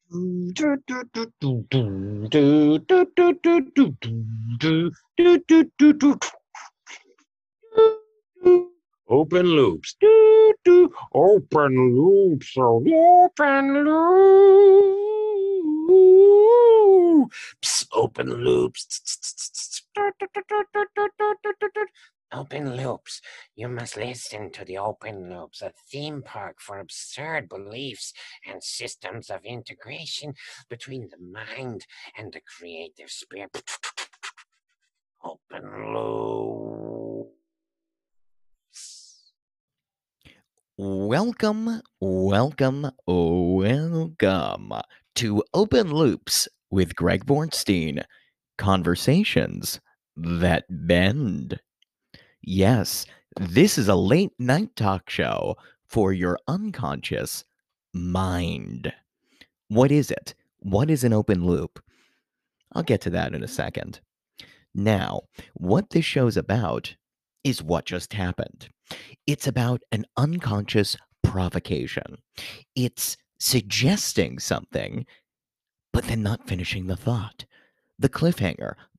Open loops. Do, do. Open loops. Open loops. Open loops. Open loops. You must listen to the open loops, a theme park for absurd beliefs and systems of integration between the mind and the creative spirit. Open loops. Welcome to Open Loops with Greg Bornstein. Conversations that bend. Yes, this is a late night talk show for your unconscious mind. What is it? What is an open loop? I'll get to that in a second. Now, what this show's about is what just happened. It's about an unconscious provocation. It's suggesting something, but then not finishing the thought. The cliffhanger, the ...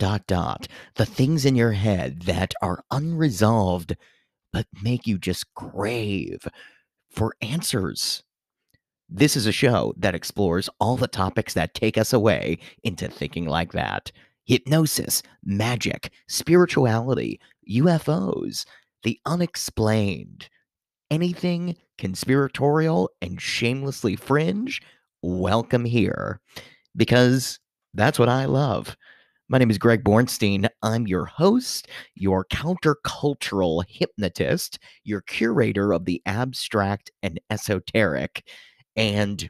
the things in your head that are unresolved, but make you just crave for answers. This is a show that explores all the topics that take us away into thinking like that. Hypnosis, magic, spirituality, UFOs, the unexplained, anything conspiratorial and shamelessly fringe, welcome here. Because that's what I love. My name is Greg Bornstein. I'm your host, your countercultural hypnotist, your curator of the abstract and esoteric, and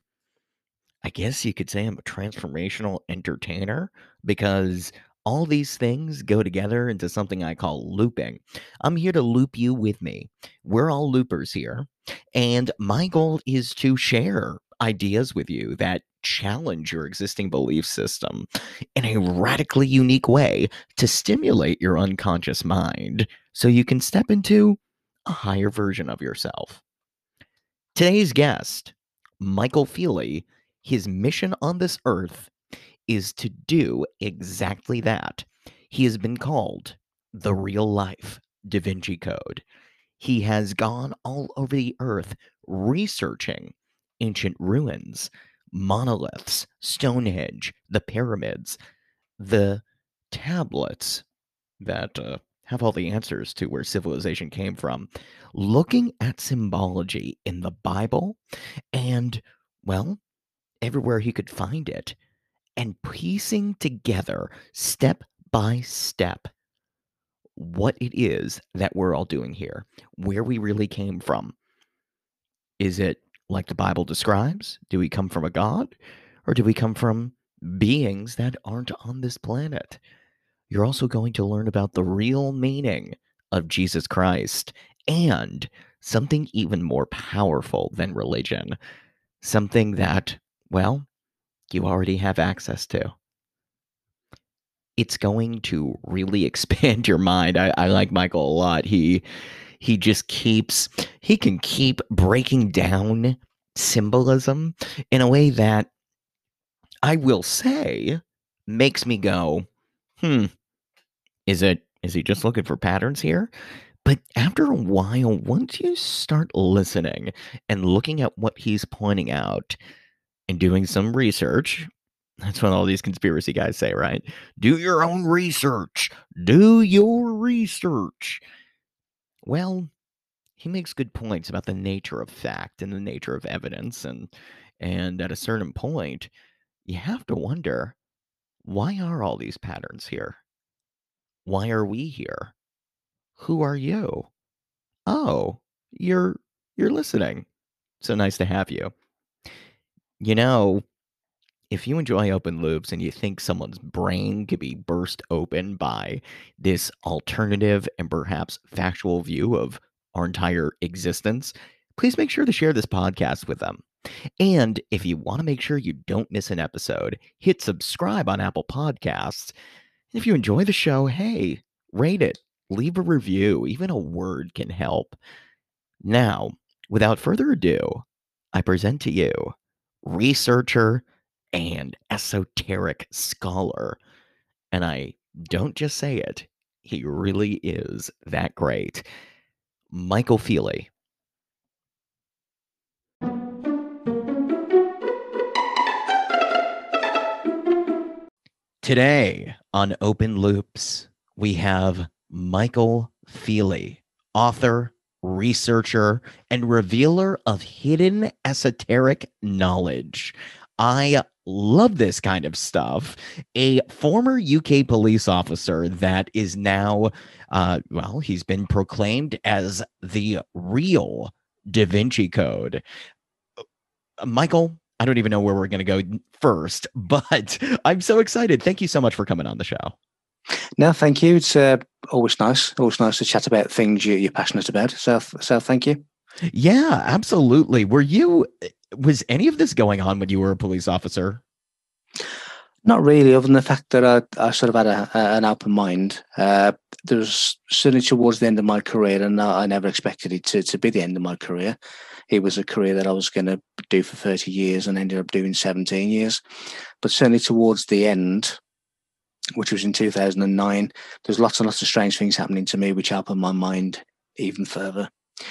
I guess you could say I'm a transformational entertainer because all these things go together into something I call looping. I'm here to loop you with me. We're all loopers here. And my goal is to share ideas with you that challenge your existing belief system in a radically unique way to stimulate your unconscious mind so you can step into a higher version of yourself. Today's guest, Michael Feely, his mission on this earth is to do exactly that. He has been called the real life Da Vinci Code. He has gone all over the earth researching ancient ruins, monoliths, Stonehenge, the pyramids, the tablets that have all the answers to where civilization came from, looking at symbology in the Bible and, well, everywhere he could find it, and piecing together step by step what it is that we're all doing here, where we really came from. Is it like the Bible describes? Do we come from a God? Or do we come from beings that aren't on this planet? You're also going to learn about the real meaning of Jesus Christ and something even more powerful than religion. Something that, well, you already have access to. It's going to really expand your mind. I like Michael a lot. He just he can keep breaking down symbolism in a way that I will say makes me go, is he just looking for patterns here? But after a while, once you start listening and looking at what he's pointing out and doing some research, that's what all these conspiracy guys say, right? Do your own research. Do your research. Well, he makes good points about the nature of fact and the nature of evidence, and at a certain point, you have to wonder, why are all these patterns here? Why are we here? Who are you? Oh, you're listening. So nice to have you. You know, if you enjoy open loops and you think someone's brain could be burst open by this alternative and perhaps factual view of our entire existence, please make sure to share this podcast with them. And if you want to make sure you don't miss an episode, hit subscribe on Apple Podcasts. If you enjoy the show, hey, rate it, leave a review. Even a word can help. Now, without further ado, I present to you researcher, and esoteric scholar. And I don't just say it, he really is that great. Michael Feely. Today on Open Loops, we have Michael Feely, author, researcher, and revealer of hidden esoteric knowledge. I love this kind of stuff. A former UK police officer that is now, he's been proclaimed as the real Da Vinci Code. Michael, I don't even know where we're going to go first, but I'm so excited. Thank you so much for coming on the show. No, thank you. It's always nice to chat about things you're passionate about. So thank you. Yeah, absolutely. Was any of this going on when you were a police officer? Not really, other than the fact that I sort of had an open mind. There's certainly towards the end of my career, and I never expected it to be the end of my career. It was a career that I was going to do for 30 years and ended up doing 17 years. But certainly towards the end, which was in 2009, there's lots and lots of strange things happening to me, which opened my mind even further.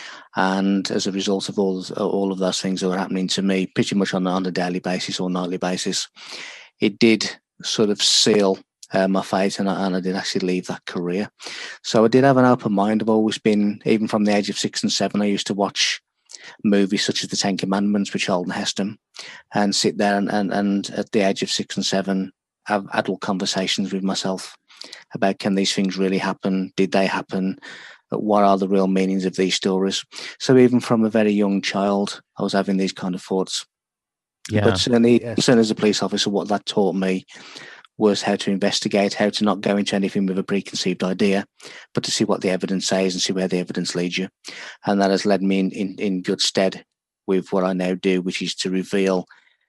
And as a result of all of those things that were happening to me, pretty much on a daily basis or nightly basis, it did sort of seal my fate, and I did actually leave that career. So I did have an open mind. I've always been, even from the age of 6 and 7, I used to watch movies such as The Ten Commandments with Charlton Heston and sit there and at the age of 6 and 7 have adult conversations with myself about, can these things really happen? Did they happen? What are the real meanings of these stories? So even from a very young child, I was having these kind of thoughts. Yeah. But certainly as a police officer, what that taught me was how to investigate, how to not go into anything with a preconceived idea, but to see what the evidence says and see where the evidence leads you. And that has led me in good stead with what I now do, which is to reveal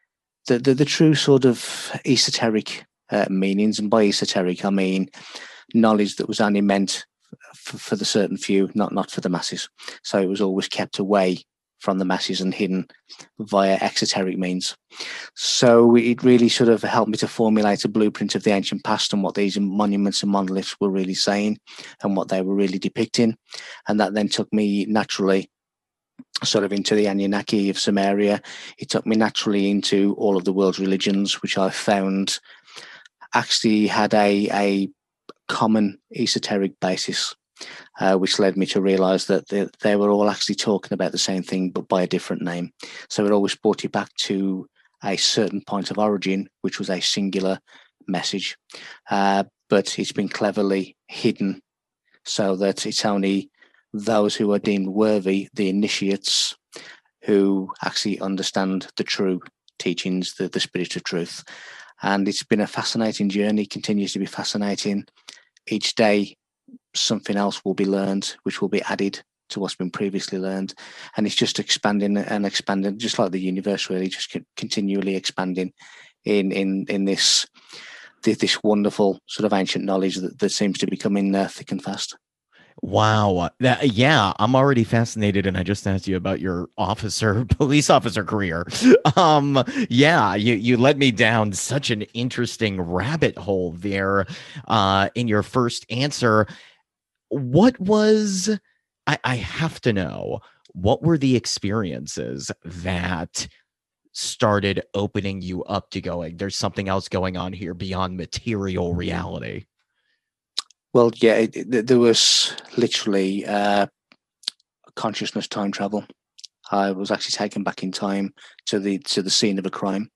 the true sort of esoteric meanings. And by esoteric, I mean knowledge that was only meant for the certain few, not for the masses. So it was always kept away from the masses and hidden via exoteric means. So it really sort of helped me to formulate a blueprint of the ancient past and what these monuments and monoliths were really saying and what they were really depicting. And that then took me naturally sort of into the Anunnaki of Sumeria. It took me naturally into all of the world's religions, which I found actually had a common esoteric basis, which led me to realize that they were all actually talking about the same thing, but by a different name. So it always brought you back to a certain point of origin, which was a singular message. But it's been cleverly hidden so that it's only those who are deemed worthy, the initiates, who actually understand the true teachings, the spirit of truth. And it's been a fascinating journey, continues to be fascinating. Each day, something else will be learned, which will be added to what's been previously learned. And it's just expanding and expanding, just like the universe, really, just continually expanding in this wonderful sort of ancient knowledge that seems to be coming thick and fast. Wow. Yeah, I'm already fascinated, and I just asked you about your police officer career. Yeah, you led me down such an interesting rabbit hole there in your first answer. What was, I have to know, what were the experiences that started opening you up to going, there's something else going on here beyond material reality? Well, yeah, there was literally consciousness time travel. I was actually taken back in time to the scene of a crime.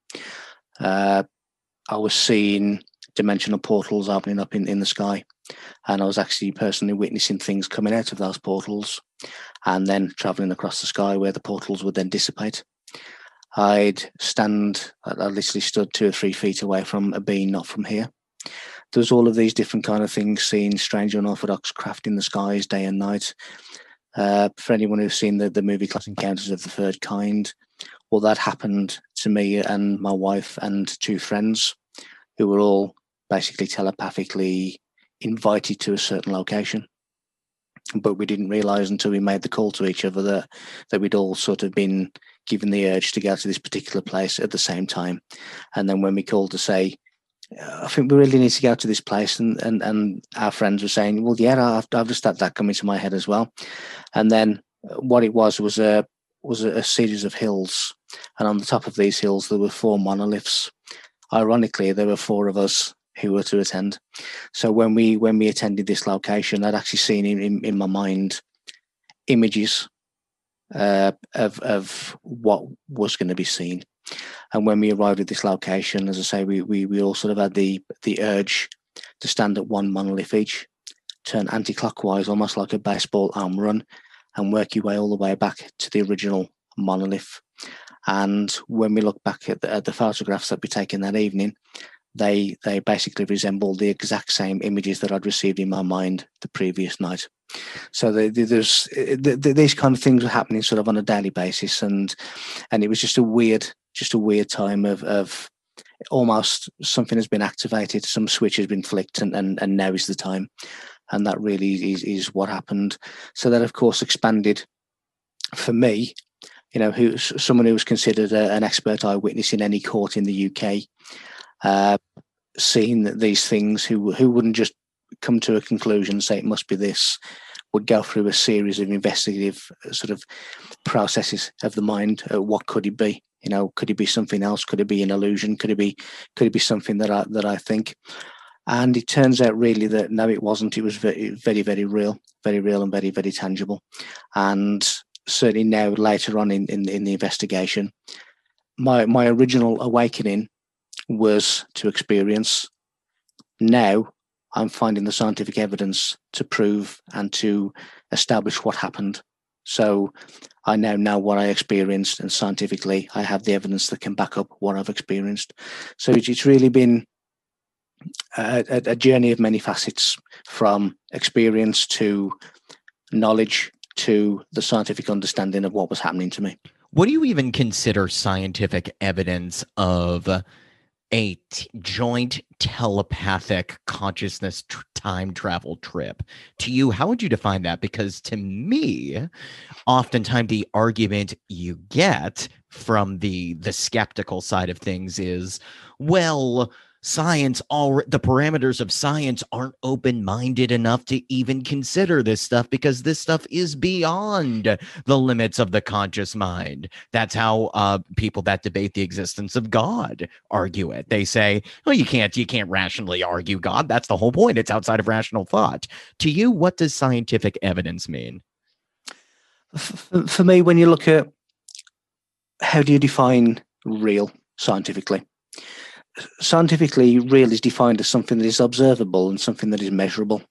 I was seeing dimensional portals opening up in the sky, and I was actually personally witnessing things coming out of those portals and then traveling across the sky where the portals would then dissipate. I literally stood 2 or 3 feet away from a being not from here. There's all of these different kind of things, seeing strange unorthodox craft in the skies day and night. For anyone who's seen the movie Close Encounters of the Third Kind, well, that happened to me and my wife and 2 friends who were all basically telepathically invited to a certain location. But we didn't realize until we made the call to each other that we'd all sort of been given the urge to go to this particular place at the same time. And then when we called to say, I think we really need to go to this place, and our friends were saying, well, yeah, I've just had that come into my head as well. And then what it was a series of hills, and on the top of these hills there were 4 monoliths. Ironically, there were 4 of us who were to attend. So when we attended this location, I'd actually seen in my mind images of what was going to be seen. And when we arrived at this location, as I say, we all sort of had the urge to stand at one monolith each, turn anti-clockwise, almost like a baseball home run, and work your way all the way back to the original monolith. And when we look back at the photographs that we taken that evening, they basically resemble the exact same images that I'd received in my mind the previous night. So there's these kind of things were happening sort of on a daily basis, and it was just a weird time of almost something has been activated, some switch has been flicked, and now is the time. And that really is what happened. So that, of course, expanded for me, someone who was considered an expert eyewitness in any court in the UK, seeing that these things, who wouldn't just come to a conclusion and say it must be this, would go through a series of investigative sort of processes of the mind. What could it be? Could it be something else? Could it be an illusion? Could it be something that I think? And it turns out really that no, it wasn't. It was very, very, very real and very, very tangible. And certainly now, later on in the investigation, my original awakening was to experience. Now I'm finding the scientific evidence to prove and to establish what happened. So I now know what I experienced, and scientifically I have the evidence that can back up what I've experienced. So it's really been a journey of many facets, from experience to knowledge to the scientific understanding of what was happening to me. What do you even consider scientific evidence of a joint telepathic consciousness time travel trip? To you, how would you define that? Because to me, oftentimes the argument you get from the skeptical side of things is, well, science, the parameters of science aren't open-minded enough to even consider this stuff, because this stuff is beyond the limits of the conscious mind. That's how people that debate the existence of God argue it. They say, well, you can't rationally argue God. That's the whole point. It's outside of rational thought. To you, what does scientific evidence mean? For me, when you look at how do you define real scientifically? Scientifically, real is defined as something that is observable and something that is measurable.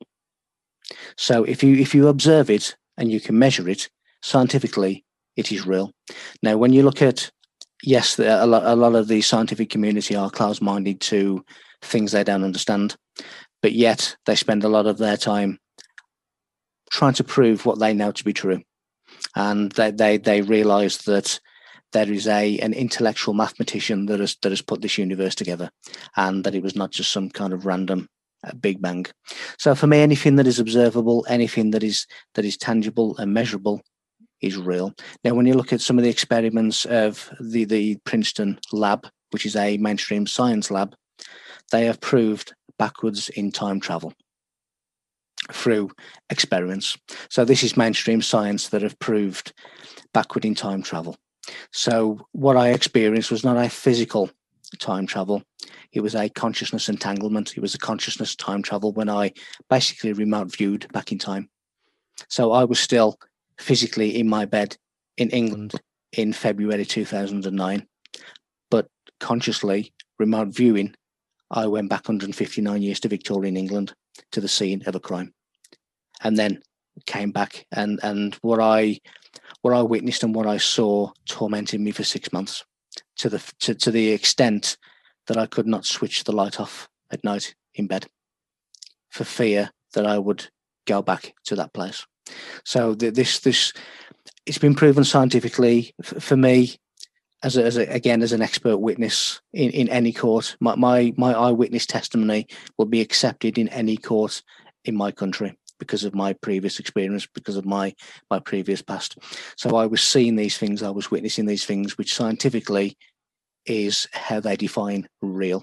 So if you observe it and you can measure it, scientifically, it is real. Now, when you look at, yes, a lot of the scientific community are closed-minded to things they don't understand, but yet they spend a lot of their time trying to prove what they know to be true. And they realize that there is an intellectual mathematician that has put this universe together, and that it was not just some kind of random Big Bang. So for me, anything that is observable, anything that is tangible and measurable is real. Now, when you look at some of the experiments of the Princeton lab, which is a mainstream science lab, they have proved backwards in time travel through experiments. So this is mainstream science that have proved backward in time travel. So what I experienced was not a physical time travel. It was a consciousness entanglement. It was a consciousness time travel when I basically remote viewed back in time. So I was still physically in my bed in England in February 2009, but consciously remote viewing, I went back 159 years to Victorian England, to the scene of a crime, and then came back, and what I witnessed and what I saw tormented me for 6 months, to the extent that I could not switch the light off at night in bed for fear that I would go back to that place. So this it's been proven scientifically for me as an expert witness in any court. My eyewitness testimony will be accepted in any court in my country. because of my previous experience, because of my previous past. So I was seeing these things, I was witnessing these things, which scientifically is how they define real.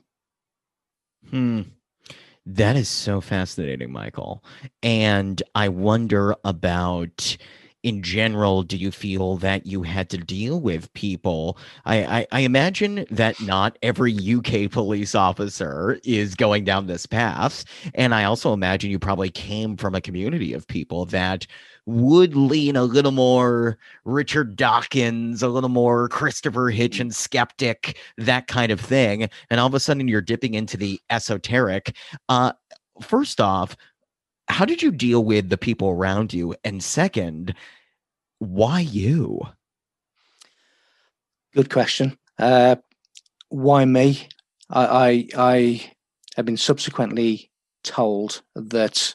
That is so fascinating, Michael. And I wonder about, in general, do you feel that you had to deal with people? I imagine that not every UK police officer is going down this path. And I also imagine you probably came from a community of people that would lean a little more Richard Dawkins, a little more Christopher Hitchens skeptic, that kind of thing. And all of a sudden you're dipping into the esoteric. First off, how did you deal with the people around you? And second, why you? Good question. Why me? I have been subsequently told that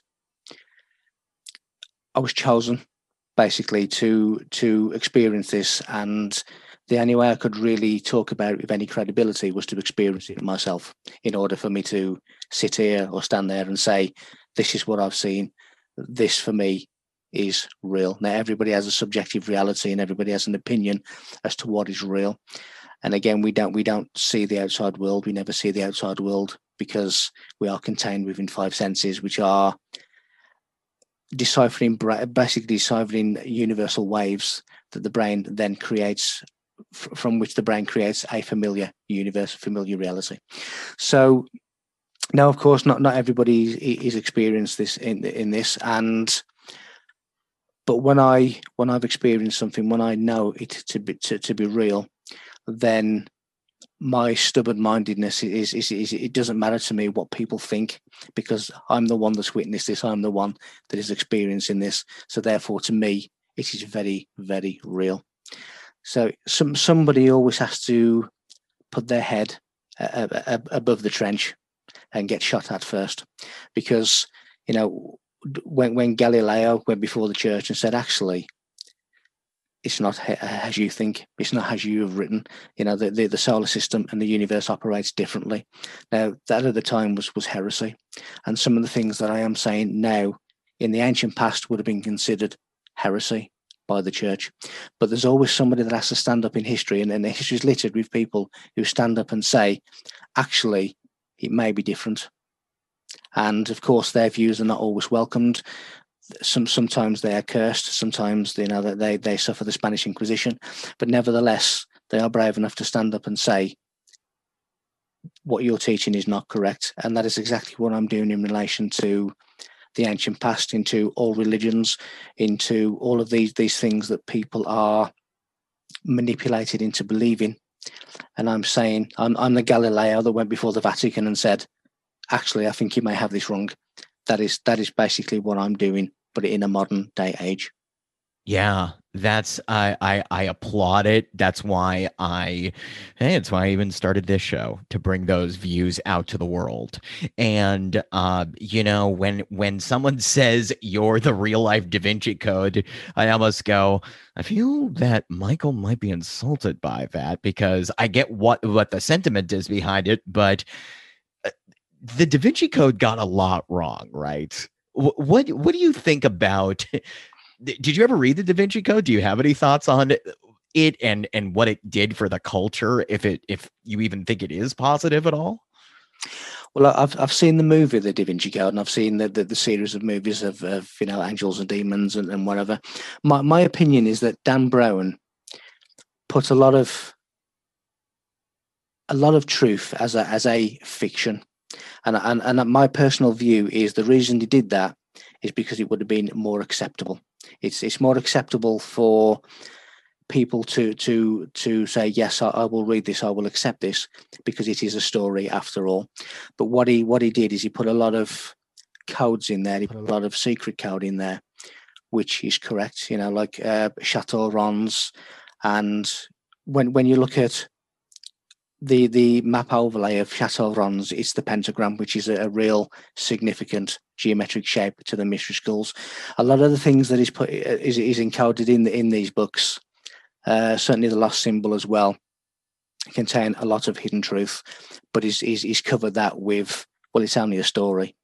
I was chosen basically to experience this, and the only way I could really talk about it with any credibility was to experience it myself, in order for me to sit here or stand there and say, this is what I've seen. This for me is real. Now everybody has a subjective reality and everybody has an opinion as to what is real. And again, we don't see the outside world. We never see the outside world because we are contained within five senses, which are basically deciphering universal waves that the brain then creates, from which the brain creates a familiar universe, familiar reality. So now, of course, not everybody is experienced this in this, but when I've experienced something, when I know it to be real, then my stubborn-mindedness is it doesn't matter to me what people think, because I'm the one that's witnessed this. I'm the one that is experiencing this. So therefore, to me, it is very, very real. So somebody always has to put their head above the trench and get shot at first, because when Galileo went before the church and said, actually, it's not as you think, it's not as you have written, the solar system and the universe operates differently. Now, that at the time was heresy. And some of the things that I am saying now in the ancient past would have been considered heresy by the church. But there's always somebody that has to stand up in history, and history is littered with people who stand up and say, actually, it may be different. And of course, their views are not always welcomed. Sometimes they are cursed. Sometimes they suffer the Spanish Inquisition, but nevertheless they are brave enough to stand up and say, what you're teaching is not correct. And that is exactly what I'm doing in relation to the ancient past, into all religions, into all of these things that people are manipulated into believing. And I'm saying, I'm the Galileo that went before the Vatican and said, actually, I think you may have this wrong. That is basically what I'm doing, but in a modern day age. Yeah, that's I applaud it. That's why it's why I even started this show, to bring those views out to the world. And when someone says you're the real life Da Vinci Code, I almost go, I feel that Michael might be insulted by that, because I get what the sentiment is behind it, but the Da Vinci Code got a lot wrong, right? What do you think about? Did you ever read the Da Vinci Code? Do you have any thoughts on it and what it did for the culture? If you even think it is positive at all? Well, I've seen the movie The Da Vinci Code, and I've seen the series of movies of Angels and Demons and whatever. My opinion is that Dan Brown put a lot of truth as a fiction, and my personal view is the reason he did that is because it would have been more acceptable. It's more acceptable for people to say, yes, I will read this, I will accept this, because it is a story after all. But what he did is he put a lot of codes in there. He put a lot of secret code in there, which is correct. Like Chateau Ronds, and when you look at the map overlay of Chateau Ronds, it's the pentagram, which is a real significant geometric shape to the mystery schools. A lot of the things that is encoded in these books, certainly the Lost Symbol as well, contain a lot of hidden truth, but he's covered that with, well, it's only a story,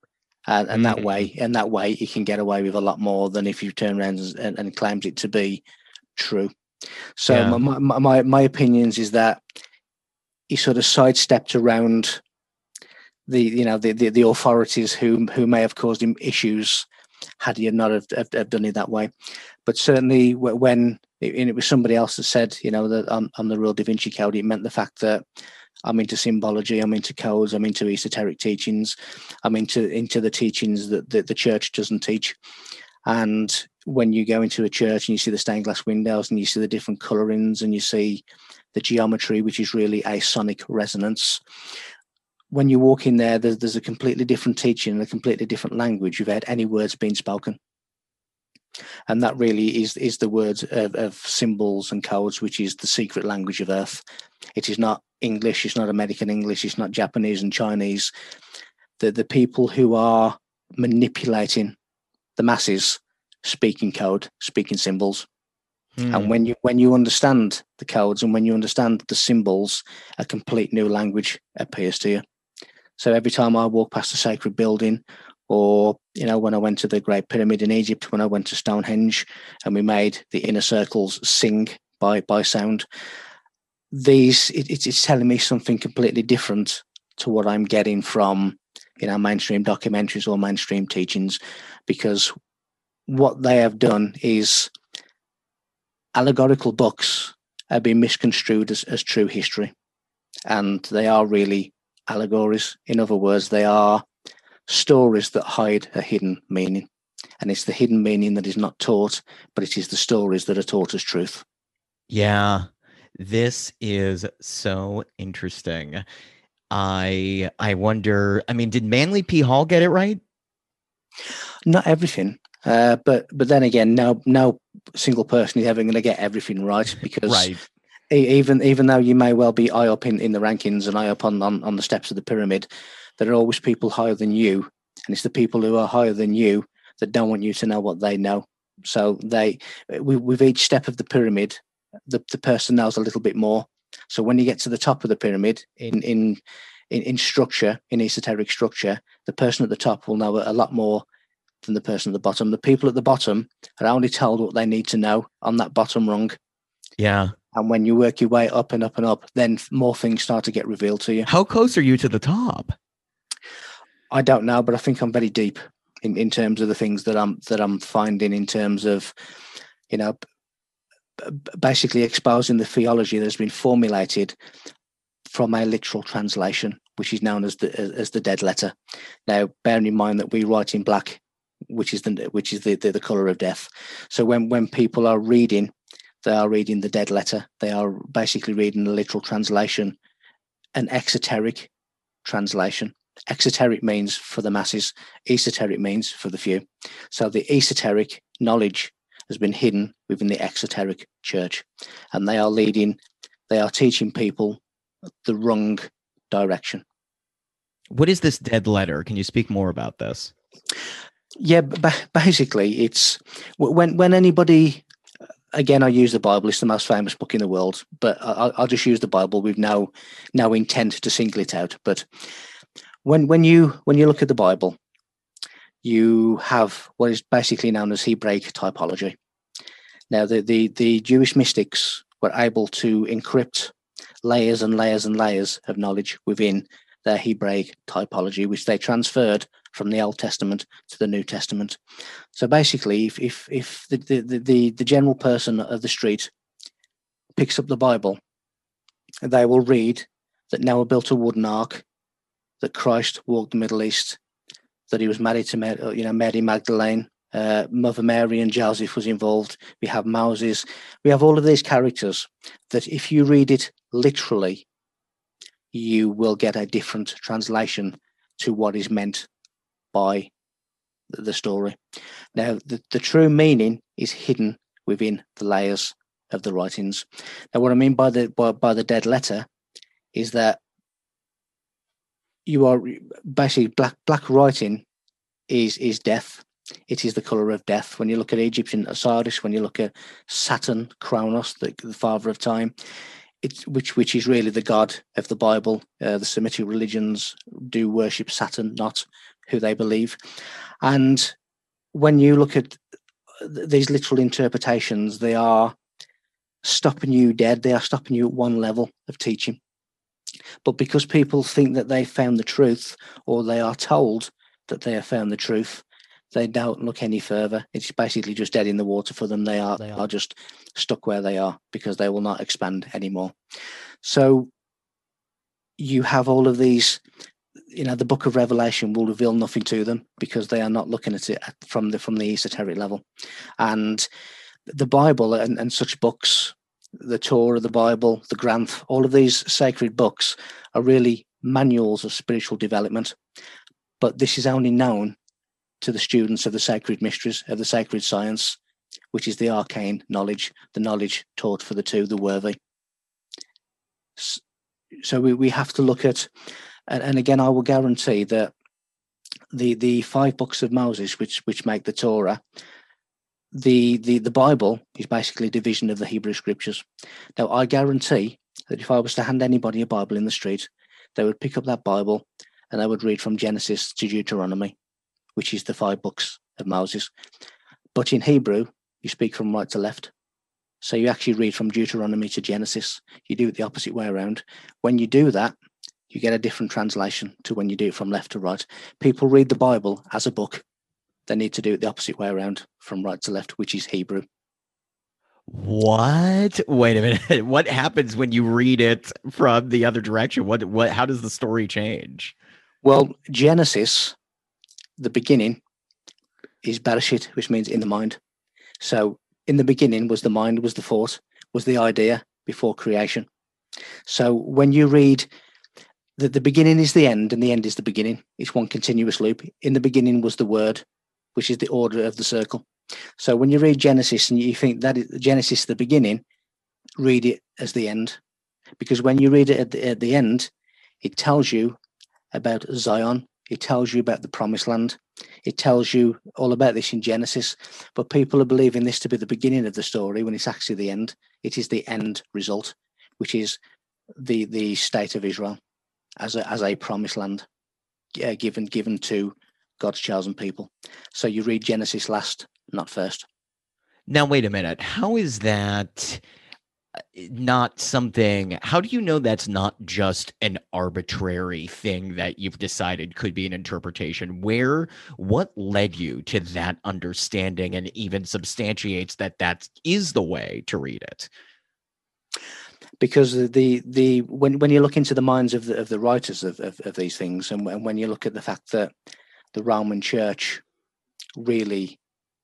and that way you can get away with a lot more than if you turn around and claims it to be true. So my opinions is that he sort of sidestepped around the authorities who may have caused him issues had he not have done it that way. But certainly when it was somebody else that said, that on the Real Da Vinci Code, it meant the fact that I'm into symbology, I'm into codes, I'm into esoteric teachings, I'm into the teachings that the church doesn't teach. And when you go into a church and you see the stained glass windows and you see the different colorings and you see the geometry, which is really a sonic resonance, when you walk in there, there's a completely different teaching and a completely different language without any words being spoken. And that really is the words of symbols and codes, which is the secret language of Earth. It is not English, it's not American English, it's not Japanese and Chinese. The people who are manipulating the masses speaking code, speaking symbols. And when you understand the codes and when you understand the symbols, a complete new language appears to you. So every time I walk past a sacred building, or when I went to the Great Pyramid in Egypt, when I went to Stonehenge, and we made the inner circles sing by sound, it's telling me something completely different to what I'm getting from mainstream documentaries or mainstream teachings, because what they have done is allegorical books have been misconstrued as true history, and they are really allegories. In other words, they are stories that hide a hidden meaning, and it's the hidden meaning that is not taught, but it is the stories that are taught as truth. Yeah, this is so interesting. I wonder, did Manly P. Hall get it right? Not everything, but then again, no single person is ever going to get everything right, because right. Even though you may well be high up in the rankings and high up on the steps of the pyramid, there are always people higher than you, and it's the people who are higher than you that don't want you to know what they know. So with each step of the pyramid, the person knows a little bit more. So when you get to the top of the pyramid in structure, in esoteric structure, the person at the top will know a lot more than the person at the bottom. The people at the bottom are only told what they need to know on that bottom rung. Yeah. And when you work your way up and up and up, then more things start to get revealed to you. How close are you to the top? I don't know, but I think I'm very deep in terms of the things that I'm finding, in terms of, basically exposing the theology that has been formulated from a literal translation, which is known as the dead letter. Now, bearing in mind that we write in black, which is the color of death. So when people are reading, they are reading the dead letter. They are basically reading the literal translation, an exoteric translation. Exoteric means for the masses, esoteric means for the few. So the esoteric knowledge has been hidden within the exoteric church, and they are teaching people the wrong direction. What is this dead letter? Can you speak more about this? Yeah, basically, it's when anybody, again, I use the Bible. It's the most famous book in the world, but I'll just use the Bible with no intent to single it out. But when you look at the Bible, you have what is basically known as Hebraic typology. Now, the Jewish mystics were able to encrypt layers and layers and layers of knowledge within their Hebraic typology, which they transferred from the Old Testament to the New Testament. So basically, if the general person of the street picks up the Bible, they will read that Noah built a wooden ark, that Christ walked the Middle East, that he was married to Mary Magdalene, Mother Mary and Joseph was involved. We have Moses. We have all of these characters that if you read it literally, you will get a different translation to what is meant by the story. Now, the true meaning is hidden within the layers of the writings. Now, what I mean by the dead letter is that you are basically black writing is death. It is the color of death. When you look at Egyptian Osiris, when you look at Saturn, Kronos, the father of time, which is really the God of the Bible. The Semitic religions do worship Saturn, not who they believe. And when you look at these literal interpretations, they are stopping you dead. They are stopping you at one level of teaching. But because people think that they found the truth, or they are told that they have found the truth, they don't look any further. It's basically just dead in the water for them. They are just stuck where they are because they will not expand anymore. So you have all of these, the book of Revelation will reveal nothing to them because they are not looking at it from the esoteric level. And the Bible and such books, the Torah, the Bible, the Granth, all of these sacred books are really manuals of spiritual development. But this is only known to the students of the sacred mysteries, of the sacred science, which is the arcane knowledge, the knowledge taught for the worthy. So we have to look at, and again, I will guarantee that the 5 books of Moses, which make the Torah, the Bible is basically a division of the Hebrew scriptures. Now, I guarantee that if I was to hand anybody a Bible in the street, they would pick up that Bible and they would read from Genesis to Deuteronomy, which is the 5 books of Moses. But in Hebrew, you speak from right to left. So you actually read from Deuteronomy to Genesis. You do it the opposite way around. When you do that, you get a different translation to when you do it from left to right. People read the Bible as a book. They need to do it the opposite way around, from right to left, which is Hebrew. What? Wait a minute. What happens when you read it from the other direction? What how does the story change? Well, Genesis, the beginning, is Bereshit, which means in the mind. So in the beginning was the mind, was the thought, was the idea before creation. So when you read that the beginning is the end and the end is the beginning, it's one continuous loop. In the beginning was the word, which is the order of the circle. So when you read Genesis and you think that Genesis is the beginning, read it as the end. Because when you read it at the end, it tells you about Zion. It tells you about the promised land. It tells you all about this in Genesis. But people are believing this to be the beginning of the story when it's actually the end. It is the end result, which is the state of Israel as a promised land given to God's chosen people. So you read Genesis last, not first. Now, wait a minute. How is that not something? How do you know that's not just an arbitrary thing that you've decided could be an interpretation? What led you to that understanding and even substantiates that is the way to read it? Because when you look into the minds of the writers of these things, and when you look at the fact that the Roman Church really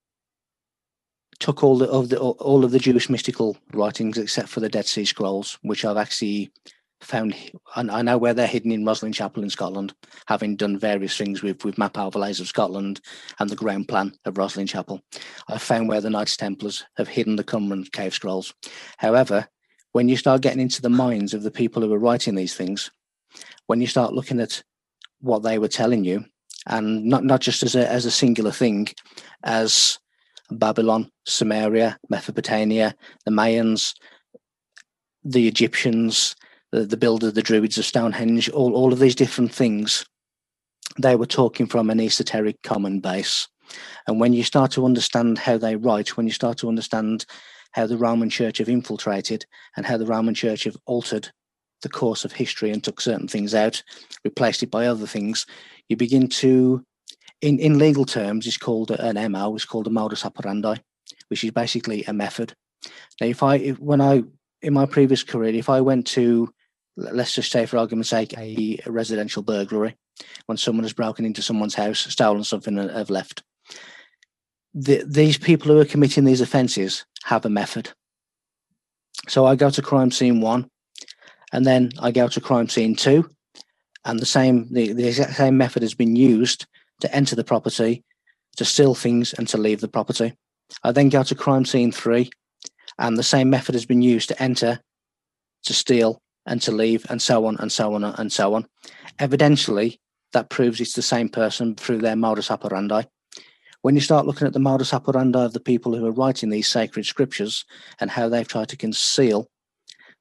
took all of the Jewish mystical writings except for the Dead Sea Scrolls, which I've actually found, and I know where they're hidden in Roslin Chapel in Scotland, having done various things with Map Overlays of Scotland and the ground plan of Roslin Chapel. I've found where the Knights Templars have hidden the Qumran cave scrolls. However, when you start getting into the minds of the people who were writing these things, when you start looking at what they were telling you, and not just as a singular thing, as Babylon, Samaria, Mesopotamia, the Mayans, the Egyptians, the builders, the Druids of Stonehenge, all of these different things, they were talking from an esoteric common base. And when you start to understand how they write, when you start to understand how the Roman Church have infiltrated and how the Roman Church have altered the course of history and took certain things out, replaced it by other things, you begin to, in legal terms, it's called an MO, it's called a modus operandi, which is basically a method. Now, in my previous career, if I went to, let's just say for argument's sake, a residential burglary, when someone has broken into someone's house, stolen something and have left, these people who are committing these offences have a method. So I go to crime scene 1, and then I go to crime scene 2, and the exact same method has been used to enter the property, to steal things, and to leave the property. I then go to crime scene 3, and the same method has been used to enter, to steal, and to leave, and so on, and so on, and so on. Evidentially, that proves it's the same person through their modus operandi. When you start looking at the modus operandi of the people who are writing these sacred scriptures and how they've tried to conceal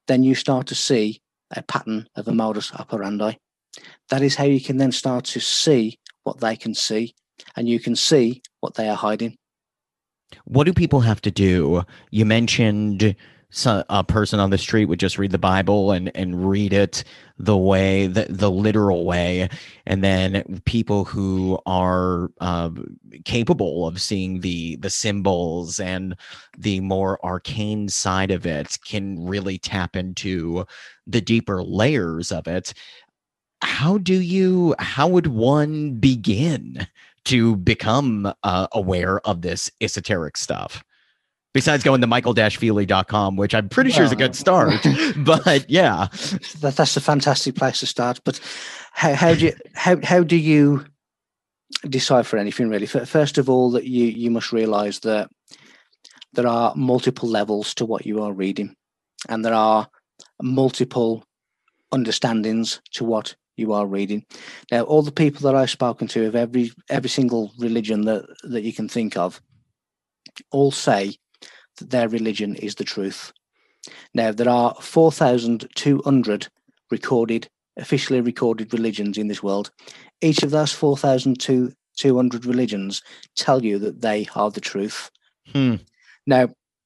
then you start to see a pattern of a modus operandi. That is how you can then start to see what they can see, and you can see what they are hiding. What do people have to do? You mentioned a person on the street would just read the Bible and read it the way, the literal way. And then people who are capable of seeing the symbols and the more arcane side of it can really tap into the deeper layers of it. How would one begin to become aware of this esoteric stuff? Besides going to michael-feely.com, which I'm pretty sure is a good start. But yeah. That's a fantastic place to start. But how do you decipher anything, really? First of all, that you must realize that there are multiple levels to what you are reading, and there are multiple understandings to what you are reading. Now, all the people that I've spoken to of every single religion that you can think of all say that their religion is the truth. Now, there are 4,200 officially recorded religions in this world. Each of those 4,200 religions tell you that they are the truth. Now,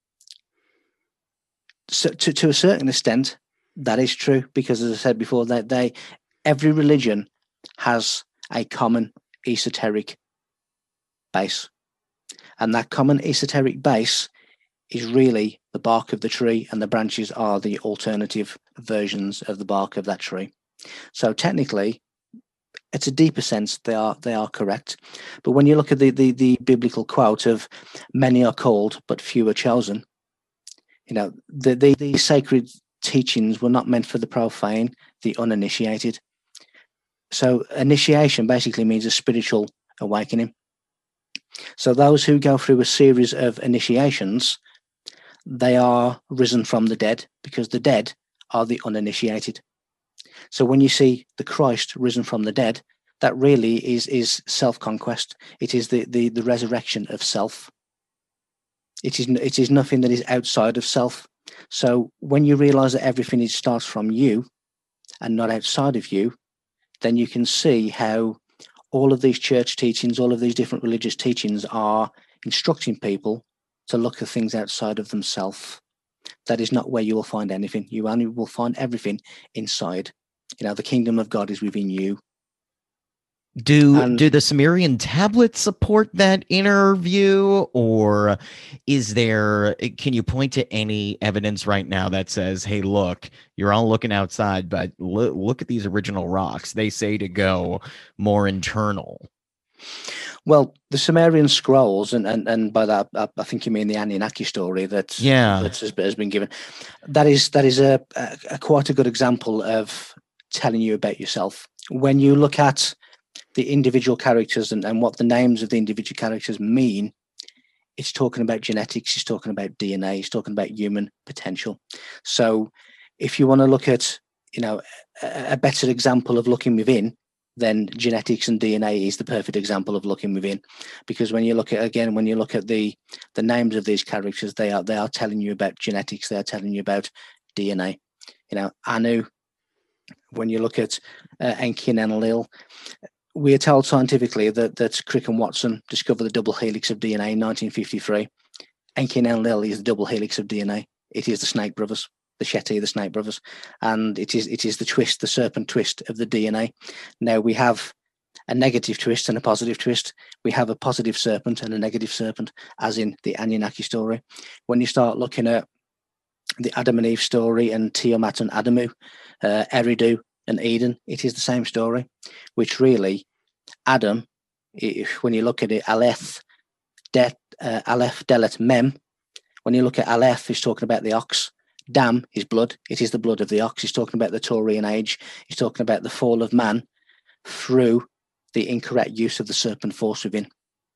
so to a certain extent, that is true, because, as I said before, every religion has a common esoteric base. And that common esoteric base is really the bark of the tree, and the branches are the alternative versions of the bark of that tree. So technically, it's a deeper sense, they are correct. But when you look at the biblical quote of "many are called, but few are chosen," the sacred teachings were not meant for the profane, the uninitiated. So initiation basically means a spiritual awakening. So those who go through a series of initiations, they are risen from the dead, because the dead are the uninitiated. So when you see the Christ risen from the dead, that really is self-conquest. It is the resurrection of self. It is nothing that is outside of self. So when you realize that everything starts from you and not outside of you, then you can see how all of these church teachings, all of these different religious teachings are instructing people to look at things outside of themselves. That is not where you will find anything. You only will find everything inside. The kingdom of God is within you. Do the Sumerian tablets support that inner view, or can you point to any evidence right now that says, hey, look, you're all looking outside, but look at these original rocks. They say to go more internal. Well, the Sumerian scrolls, and by that I think you mean the Anunnaki story that has been given. That is a quite a good example of telling you about yourself. When you look at the individual characters and what the names of the individual characters mean, it's talking about genetics, it's talking about DNA, it's talking about human potential. So if you want to look at a better example of looking within, then genetics and DNA is the perfect example of looking within, because when you look at the names of these characters, they are telling you about genetics, they are telling you about DNA. Anu, when you look at Enki and Enlil, we are told scientifically that Crick and Watson discovered the double helix of DNA in 1953. Enki and Enlil is the double helix of DNA. It is the Snake Brothers, the Shetty, the Snake Brothers, and it is the serpent twist of the DNA. Now we have a negative twist and a positive twist. We have a positive serpent and a negative serpent, as in the Anunnaki story. When you start looking at the Adam and Eve story and Tiamat and Adamu, Eridu and Eden, it is the same story, which really, Adam, when you look at it, Aleph, Delet, Mem, when you look at Aleph, he's talking about the ox. Dam is blood. It is the blood of the ox. He's talking about the Taurian age. He's talking about the fall of man through the incorrect use of the serpent force within.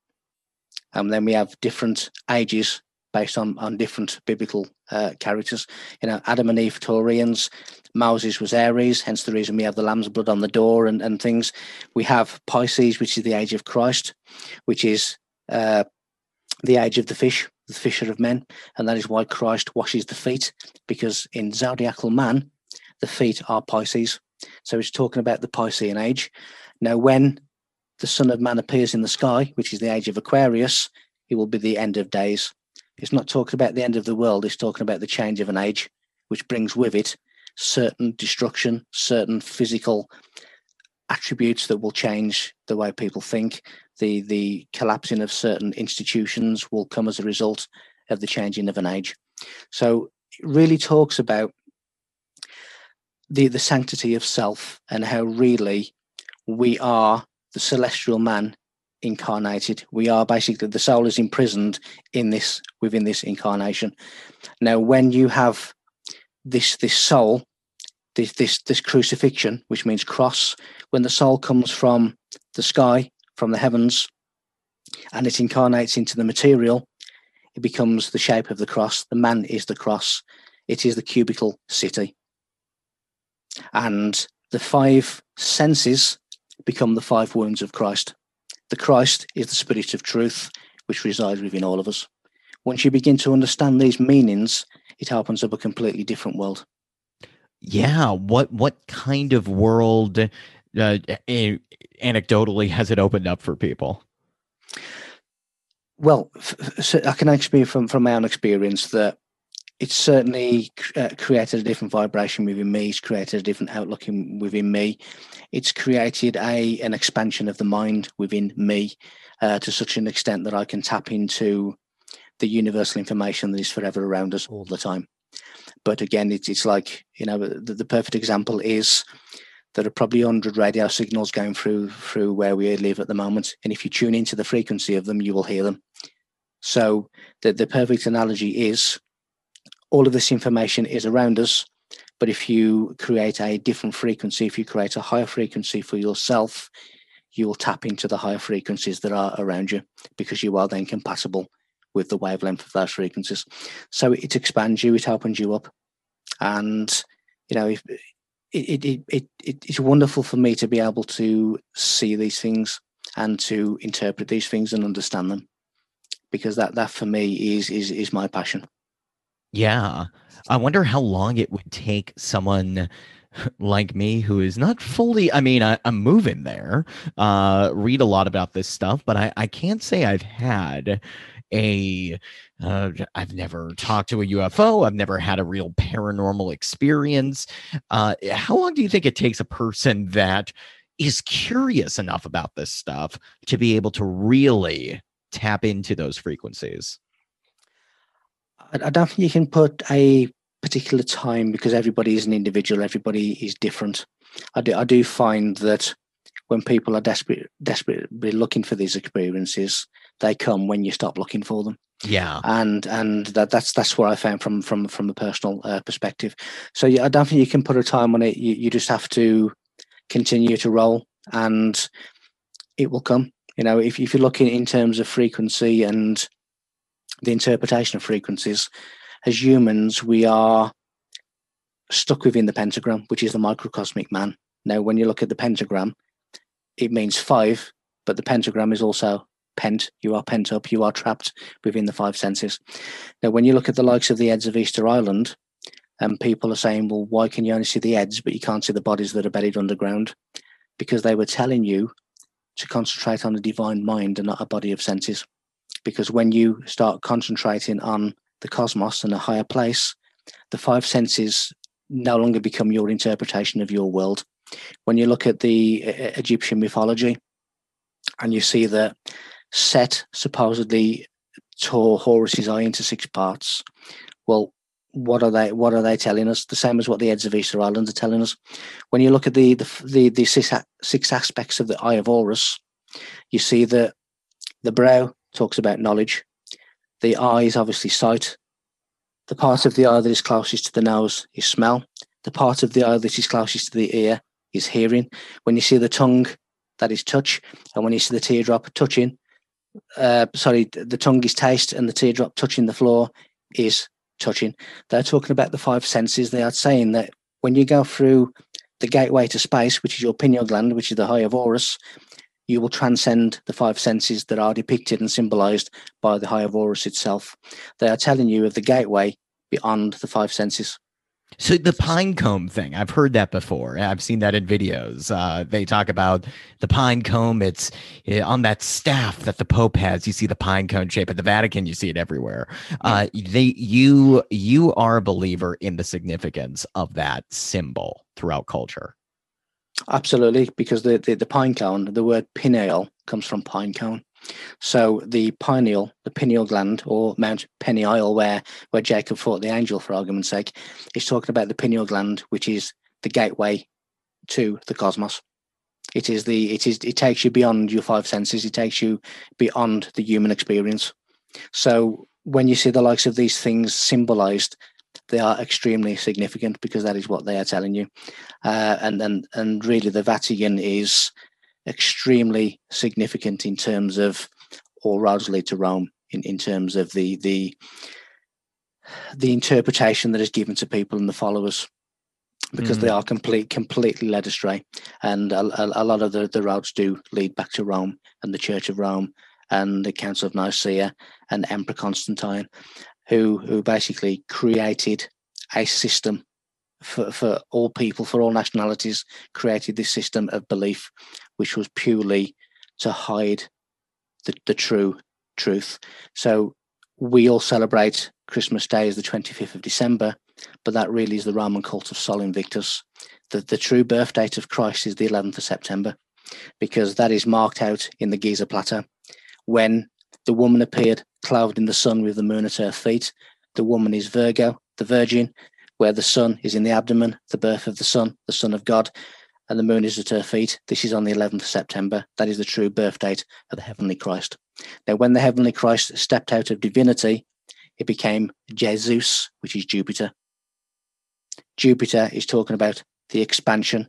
And then we have different ages based on different biblical characters. Adam and Eve, Taurians. Moses was Aries, hence the reason we have the lamb's blood on the door and things. We have Pisces, which is the age of Christ, which is the age of the fish, the fisher of men, and that is why Christ washes the feet, because in zodiacal man, the feet are Pisces. So it's talking about the Piscean age. Now, when the Son of Man appears in the sky, which is the age of Aquarius, it will be the end of days. It's not talking about the end of the world, it's talking about the change of an age, which brings with it certain destruction, certain physical attributes that will change the way people think. The collapsing of certain institutions will come as a result of the changing of an age. So it really talks about the sanctity of self and how really we are the celestial man incarnated. We are basically, the soul is imprisoned within this incarnation. Now, when you have this soul, this crucifixion, which means cross, when the soul comes from the sky, from the heavens, and it incarnates into the material, it becomes the shape of the cross. The man is the cross. It is the cubical city. And the 5 senses become the 5 wounds of Christ. The Christ is the spirit of truth, which resides within all of us. Once you begin to understand these meanings, it opens up a completely different world. Yeah, what kind of world, anecdotally, has it opened up for people? Well, so I can actually, from my own experience, that it's certainly created a different vibration within me. It's created a different outlook within me. It's created an expansion of the mind within me to such an extent that I can tap into the universal information that is forever around us all the time. But again, it's like, the perfect example is there are probably 100 radio signals going through where we live at the moment. And if you tune into the frequency of them, you will hear them. So the perfect analogy is all of this information is around us. But if you create a different frequency, if you create a higher frequency for yourself, you will tap into the higher frequencies that are around you, because you are then compatible with the wavelength of those frequencies. So it expands you, it opens you up. And, it's wonderful for me to be able to see these things and to interpret these things and understand them, because that for me is my passion. Yeah. I wonder how long it would take someone like me, who is not fully, I'm moving there, read a lot about this stuff, but I can't say I've had I've never talked to a UFO. I've never had a real paranormal experience. How long do you think it takes a person that is curious enough about this stuff to be able to really tap into those frequencies? I don't think you can put a particular time, because everybody is an individual. Everybody is different. I do find that when people are desperately looking for these experiences, they come when you stop looking for them. Yeah, and that's what I found from a personal perspective. So yeah, I don't think you can put a time on it. You just have to continue to roll, and it will come. If you're looking in terms of frequency and the interpretation of frequencies, as humans, we are stuck within the pentagram, which is the microcosmic man. Now, when you look at the pentagram, it means 5, but the pentagram is also pent. You are pent up, you are trapped within the 5 senses. Now, when you look at the likes of the heads of Easter Island, and people are saying, well, why can you only see the heads, but you can't see the bodies that are buried underground? Because they were telling you to concentrate on the divine mind and not a body of senses. Because when you start concentrating on the cosmos and a higher place, the 5 senses no longer become your interpretation of your world. When you look at the Egyptian mythology and you see that Set supposedly tore Horus's eye into 6 parts, well, what are they telling us? The same as what the heads of Easter Island are telling us. When you look at the 6 aspects of the eye of Horus, you see that the brow talks about knowledge. The eye is obviously sight. The part of the eye that is closest to the nose is smell. The part of the eye that is closest to the ear is hearing. When you see the tongue, that is touch. And when you see the teardrop touching, the tongue is taste, and the teardrop touching the floor is touching. They're talking about the 5 senses. They are saying that when you go through the gateway to space, which is your pineal gland, which is the eye of Horus, you will transcend the five senses that are depicted and symbolized by the higher Horus itself. They are telling you of the gateway beyond the five senses. So the pine cone thing, I've heard that before. I've seen that in videos. They talk about the pine cone. It's on that staff that the Pope has. You see the pine cone shape. At the Vatican, you see it everywhere. You are a believer in the significance of that symbol throughout culture. Absolutely, because the pine cone, the word pineal comes from pine cone. So the pineal gland, or Mount Peniel, where Jacob fought the angel, for argument's sake, is talking about the pineal gland, which is the gateway to the cosmos. It takes you beyond your five senses. It takes you beyond the human experience. So when you see the likes of these things symbolized, they are extremely significant, because that is what they are telling you. And really, the Vatican is extremely significant in terms of all roads lead to Rome, in terms of the interpretation that is given to people and the followers, because they are completely led astray. And a lot of the roads do lead back to Rome and the Church of Rome and the Council of Nicaea and Emperor Constantine, who basically created a system for all people, for all nationalities, created this system of belief, which was purely to hide the true truth. So we all celebrate Christmas Day as the 25th of December, but that really is the Roman cult of Sol Invictus. The true birth date of Christ is the 11th of September, because that is marked out in the Giza Plateau, when the woman appeared clothed in the sun with the moon at her feet. The woman is Virgo, the Virgin, where the sun is in the abdomen, the birth of the Son of God, and the moon is at her feet. This is on the 11th of September. That is the true birth date of the heavenly Christ. Now, when the heavenly Christ stepped out of divinity, it became Jesus, which is Jupiter. Jupiter is talking about the expansion.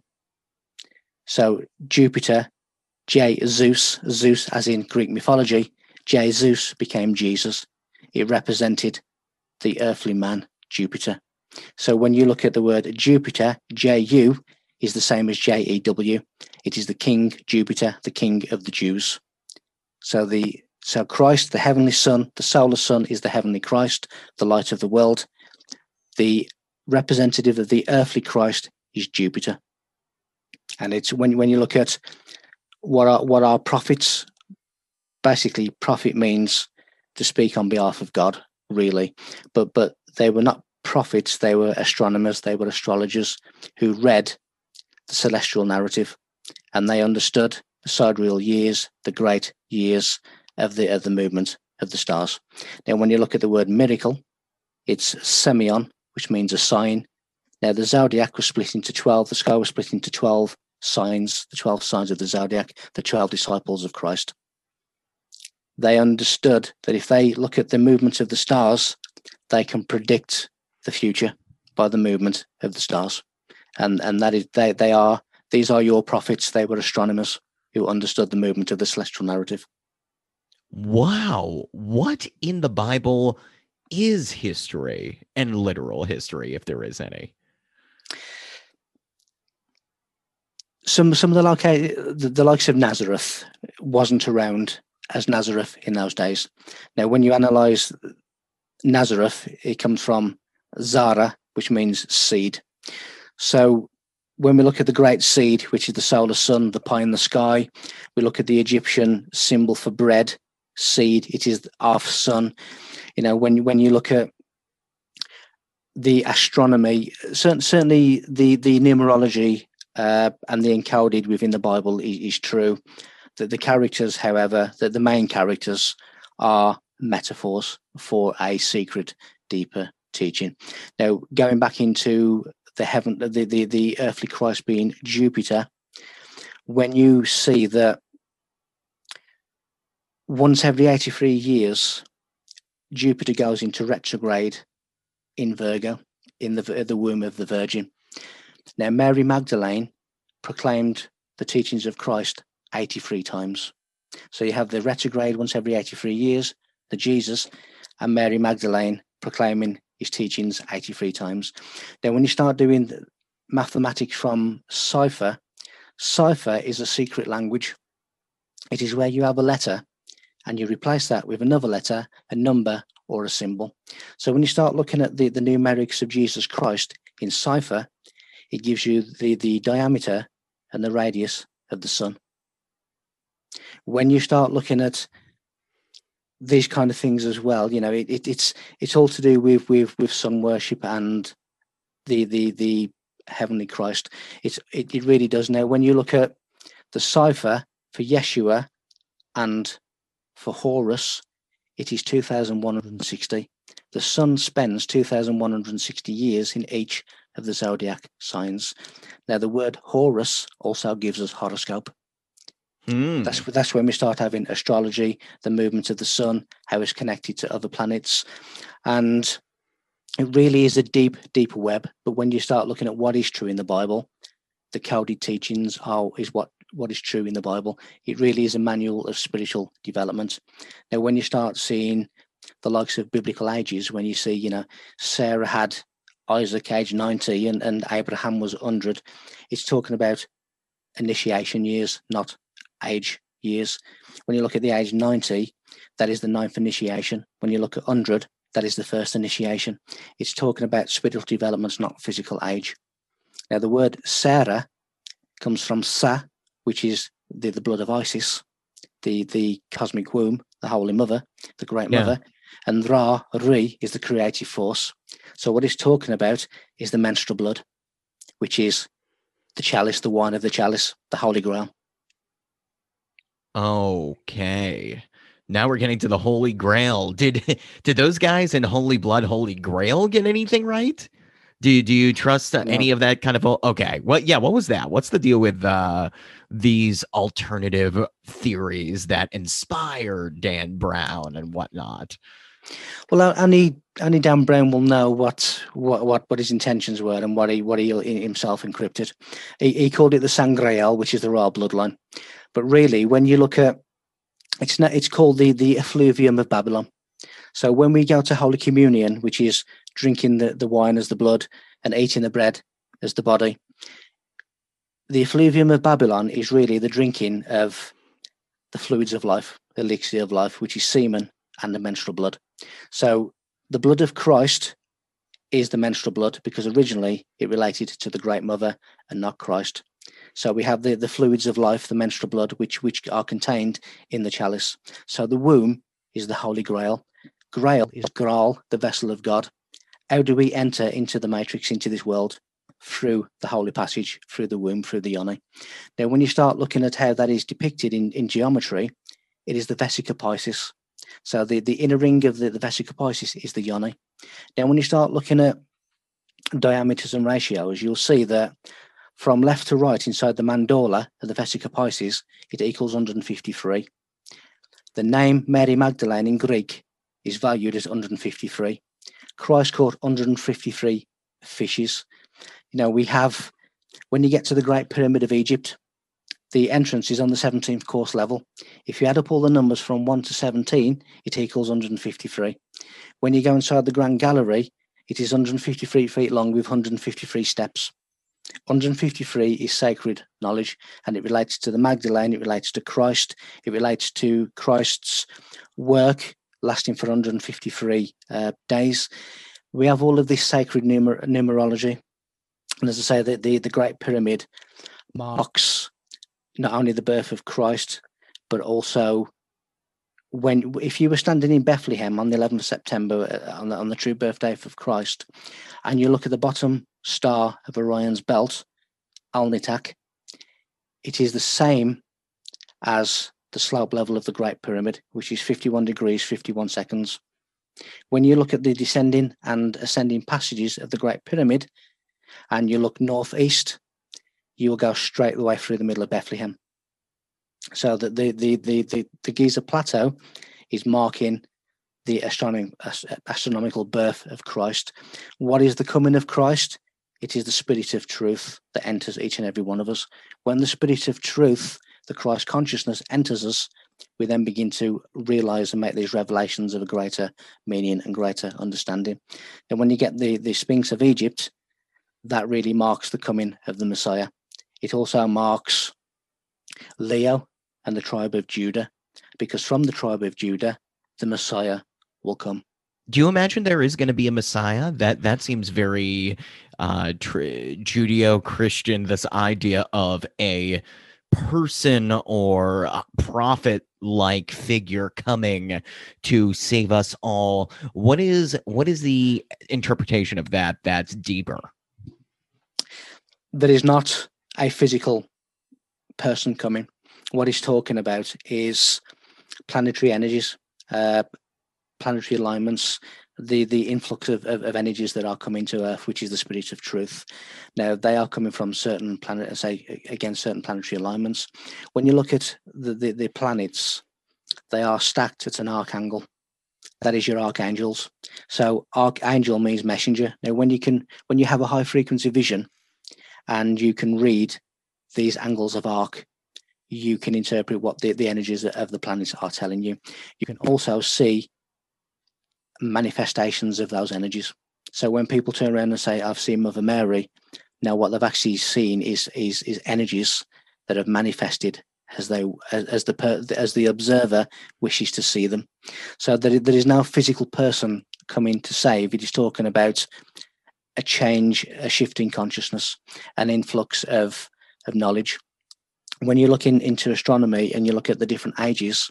So Jupiter, Zeus as in Greek mythology, Jesus became Jesus. It represented the earthly man, Jupiter. So when you look at the word Jupiter, Ju is the same as Jew. It is the King Jupiter, the King of the Jews. So Christ, the heavenly Son, the solar Son, is the heavenly Christ, the light of the world. The representative of the earthly Christ is Jupiter. And it's when you look at what are prophets, basically prophet means to speak on behalf of God, really. But they were not prophets, they were astronomers, they were astrologers who read the celestial narrative, and they understood the sidereal years, the great years of the movement of the stars. Now, when you look at the word miracle, it's semeion, which means a sign. Now, the zodiac was split into 12, the sky was split into 12 signs, the 12 signs of the zodiac, the 12 disciples of Christ. They understood that if they look at the movement of the stars, they can predict the future by the movement of the stars. And that is these are your prophets. They were astronomers who understood the movement of the celestial narrative. Wow. What in the Bible is history, and literal history, if there is any? Some of the likes of Nazareth wasn't around as Nazareth in those days. Now, when you analyze Nazareth, it comes from Zara, which means seed. So when we look at the great seed, which is the solar sun, the pie in the sky, we look at the Egyptian symbol for bread, seed, it is our sun. You know, when you look at the astronomy, certainly the numerology and the encoded within the Bible is true. That the characters, however, that the main characters are metaphors for a secret, deeper teaching. Now, going back into the earthly Christ being Jupiter, when you see that once every 83 years, Jupiter goes into retrograde in Virgo, in the womb of the Virgin. Now, Mary Magdalene proclaimed the teachings of Christ 83 times. So you have the retrograde once every 83 years, the Jesus, and Mary Magdalene proclaiming his teachings 83 times. Now, when you start doing mathematics from cipher is a secret language. It is where you have a letter and you replace that with another letter, a number, or a symbol. So when you start looking at the numerics of Jesus Christ in cipher, it gives you the diameter and the radius of the sun. When you start looking at these kind of things as well, you know, it's all to do with sun worship and the heavenly Christ. It really does. Now, when you look at the cipher for Yeshua and for Horus, it is 2,160. The sun spends 2,160 years in each of the zodiac signs. Now, the word Horus also gives us horoscope. That's when we start having astrology, the movement of the sun, how it's connected to other planets. And it really is a deeper web. But when you start looking at what is true in the Bible, the coded teachings is what is true in the Bible. It really is a manual of spiritual development. Now, when you start seeing the likes of biblical ages, when you see, you know, Sarah had Isaac age 90 and Abraham was 100, it's talking about initiation years, not age years. When you look at the age 90, that is the ninth initiation. When you look at 100, that is the first initiation. It's talking about spiritual developments, not physical age. Now, the word Sarah comes from Sa, which is the blood of Isis, the cosmic womb, the Holy Mother, the Great Mother, and Ri, is the creative force. So what it's talking about is the menstrual blood, which is the chalice, the wine of the chalice, the Holy Grail. Okay. Now we're getting to the Holy Grail. Did those guys in Holy Blood, Holy Grail get anything right? Do you trust any of that kind of? Okay. What was that? What's the deal with these alternative theories that inspired Dan Brown and whatnot? Well, only Dan Brown will know what his intentions were and what he himself encrypted. He called it the Sangreal, which is the royal bloodline. But really, when you look at it's called the effluvium of Babylon. So when we go to Holy Communion, which is drinking the wine as the blood and eating the bread as the body, the effluvium of Babylon is really the drinking of the fluids of life, the elixir of life, which is semen and the menstrual blood. So the blood of Christ is the menstrual blood because originally it related to the Great Mother and not Christ. So we have the fluids of life, the menstrual blood, which are contained in the chalice. So the womb is the Holy Grail. Grail is Graal, the vessel of God. How do we enter into the matrix, into this world? Through the holy passage, through the womb, through the yoni. Now, when you start looking at how that is depicted in geometry, it is the Vesica Piscis. So the inner ring of the Vesica Piscis is the yoni. Now, when you start looking at diameters and ratios, you'll see that from left to right inside the mandala of the Vesica Piscis, it equals 153. The name Mary Magdalene in Greek is valued as 153. Christ caught 153 fishes. You know, we have, when you get to the Great Pyramid of Egypt, the entrance is on the 17th course level. If you add up all the numbers from 1 to 17, it equals 153. When you go inside the Grand Gallery, it is 153 feet long with 153 steps. 153 is sacred knowledge, and it relates to the Magdalene, it relates to Christ, it relates to Christ's work lasting for 153 days. We have all of this sacred numerology. And as I say, the Great Pyramid marks not only the birth of Christ, but also if you were standing in Bethlehem on the 11th of September, on the true birthday of Christ, and you look at the bottom star of Orion's belt, Alnitak, it is the same as the slope level of the Great Pyramid, which is 51 degrees, 51 seconds. When you look at the descending and ascending passages of the Great Pyramid, and you look northeast, you will go straight the way through the middle of Bethlehem. So that the Giza Plateau is marking the astronomical birth of Christ. What is the coming of Christ? It is the Spirit of Truth that enters each and every one of us. When the Spirit of Truth, the Christ consciousness, enters us, we then begin to realize and make these revelations of a greater meaning and greater understanding. And when you get the Sphinx of Egypt, that really marks the coming of the Messiah. It also marks Leo, and the tribe of Judah, because from the tribe of Judah, the Messiah will come. Do you imagine there is going to be a Messiah? That seems very Judeo-Christian, this idea of a person or a prophet-like figure coming to save us all. What is the interpretation of that that's deeper? There is not a physical person coming. What he's talking about is planetary energies, planetary alignments, the influx of energies that are coming to Earth, which is the spirit of truth. Now, they are coming from certain certain planetary alignments. When you look at the planets, they are stacked at an archangle. That is your archangels. So archangel means messenger. Now, when you have a high frequency vision and you can read these angles of arc, you can interpret what the energies of the planets are telling you. You can also see manifestations of those energies. So when people turn around and say, I've seen Mother Mary, now what they've actually seen is energies that have manifested as the observer wishes to see them. So there is no physical person coming to save. It is talking about a change, a shift in consciousness, an influx of knowledge. When you look into astronomy and you look at the different ages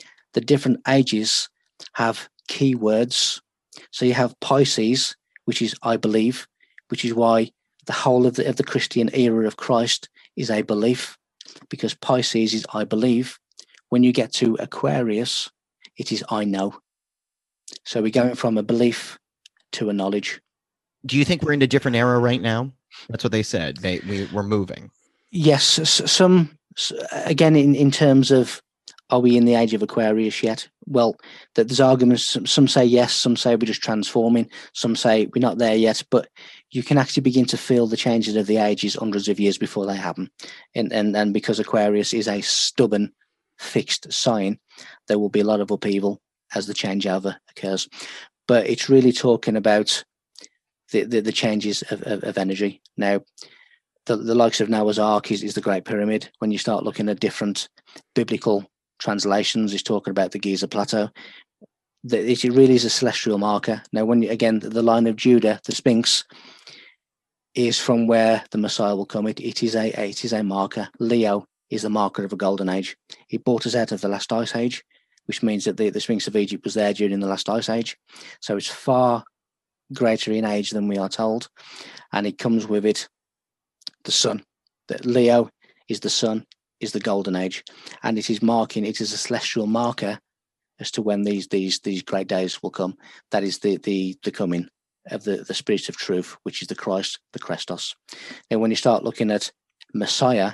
have keywords. So you have Pisces, which is I believe, which is why the whole of the Christian era of Christ is a belief, because Pisces is I believe. When you get to Aquarius, it is I know. So we're going from a belief to a knowledge. Do you think we're in a different era right now? That's what they said. We're moving. Yes, some again in terms of, are we in the age of Aquarius yet? Well, there's arguments. Some say yes, some say we're just transforming, some say we're not there yet, but you can actually begin to feel the changes of the ages hundreds of years before they happen. And because Aquarius is a stubborn, fixed sign, there will be a lot of upheaval as the changeover occurs. But it's really talking about the changes of energy. Now, the likes of Noah's Ark is the Great Pyramid. When you start looking at different biblical translations, is talking about the Giza Plateau. It really is a celestial marker. Now, when the line of Judah, the Sphinx, is from where the Messiah will come. It is a marker. Leo is the marker of a golden age. It brought us out of the last ice age, which means that the Sphinx of Egypt was there during the last ice age. So it's far greater in age than we are told, and it comes with it the sun. That Leo is the sun, is the golden age, and it is a celestial marker as to when these great days will come. That is the coming of the spirit of truth, which is the Christ, the Christos. And when you start looking at Messiah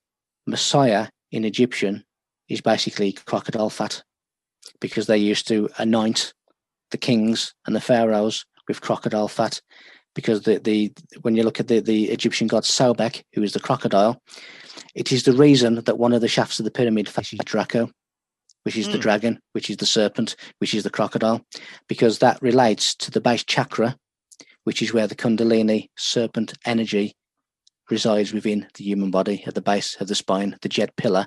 in Egyptian is basically crocodile fat, because they used to anoint the kings and the pharaohs with crocodile fat, because when you look at the Egyptian god Sobek, who is the crocodile, it is the reason that one of the shafts of the pyramid faces Draco, which is the dragon, which is the serpent, which is the crocodile, because that relates to the base chakra, which is where the Kundalini serpent energy resides within the human body, at the base of the spine, the jet pillar,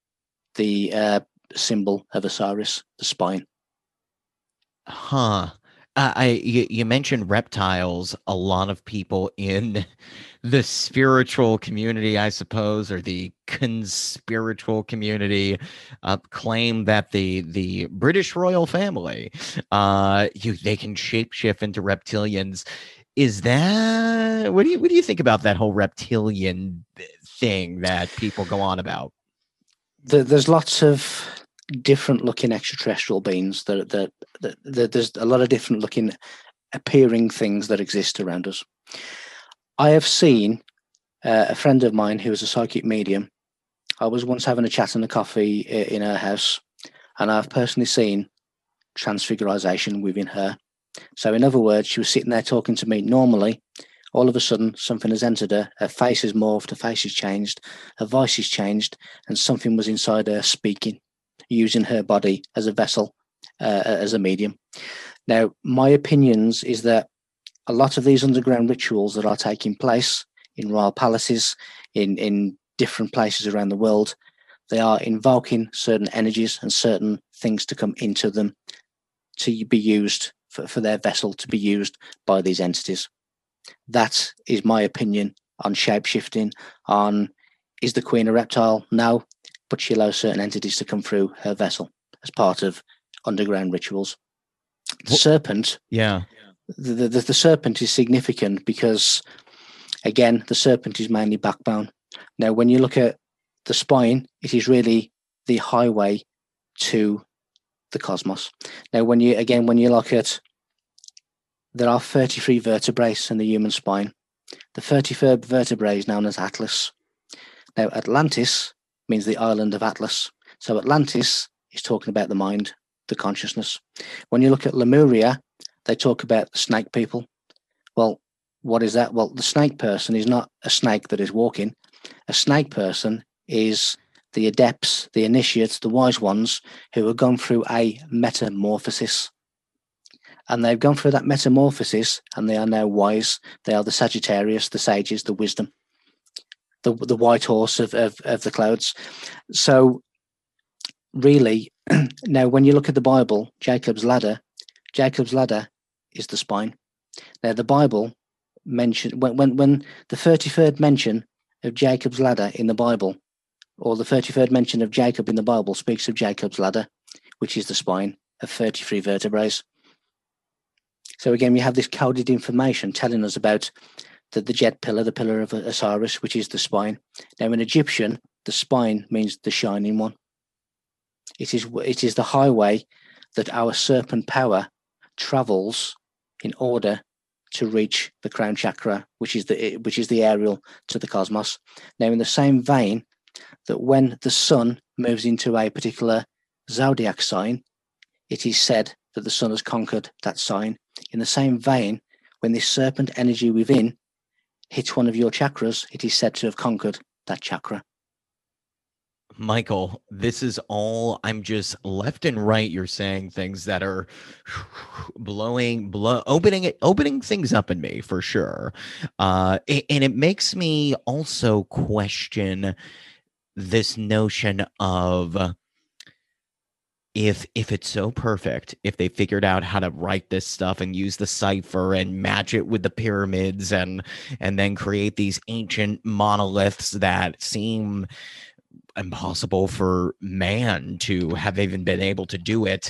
the symbol of Osiris, the spine. Huh. You mentioned reptiles. A lot of people in the spiritual community, I suppose, or the conspiritual community, claim that the British royal family, they can shapeshift into reptilians. Is that what do you think about that whole reptilian thing that people go on about? There's lots of different looking extraterrestrial beings that there's a lot of different looking appearing things that exist around us. I have seen a friend of mine who is a psychic medium. I was once having a chat and a coffee in her house, and I've personally seen transfiguration within her. So in other words, she was sitting there talking to me normally. All of a sudden, something has entered her. Her face has morphed, her face has changed, her voice has changed, and something was inside her speaking, using her body as a vessel, as a medium. Now, my opinions is that a lot of these underground rituals that are taking place in royal palaces, in different places around the world, They are invoking certain energies and certain things to come into them to be used for their vessel to be used by these entities. That is my opinion on shapeshifting. On is the queen a reptile? No, but she allows certain entities to come through her vessel as part of underground rituals. The serpent, the serpent is significant because, again, the serpent is mainly backbone. Now, when you look at the spine, it is really the highway to the cosmos. Now, when you look at, there are 33 vertebrae in the human spine. The 33rd vertebrae is known as Atlas. Now, Atlantis means the island of Atlas. So Atlantis is talking about the mind, the consciousness. When you look at Lemuria, they talk about the snake people. Well, what is that? Well, the snake person is not a snake that is walking. A snake person is the adepts, the initiates, the wise ones who have gone through a metamorphosis. And they've gone through that metamorphosis and they are now wise. They are the Sagittarius, the sages, the wisdom, the white horse of the clouds. So really, now when you look at the Bible, Jacob's ladder is the spine. Now the Bible mentioned, when the 33rd mention of Jacob's ladder in the Bible, or the 33rd mention of Jacob in the Bible speaks of Jacob's ladder, which is the spine of 33 vertebrae. So again, we have this coded information telling us about the jet pillar, the pillar of Osiris, which is the spine. Now in Egyptian, the spine means the shining one. It is the highway that our serpent power travels in order to reach the crown chakra, which is the aerial to the cosmos. Now in the same vein that when the sun moves into a particular zodiac sign, it is said that the sun has conquered that sign. In the same vein, when this serpent energy within hits one of your chakras, it is said to have conquered that chakra. Michael, this is all, I'm just left and right. You're saying things that are opening things up in me for sure. And it makes me also question this notion of, if it's so perfect, if they figured out how to write this stuff and use the cipher and match it with the pyramids and then create these ancient monoliths that seem impossible for man to have even been able to do it,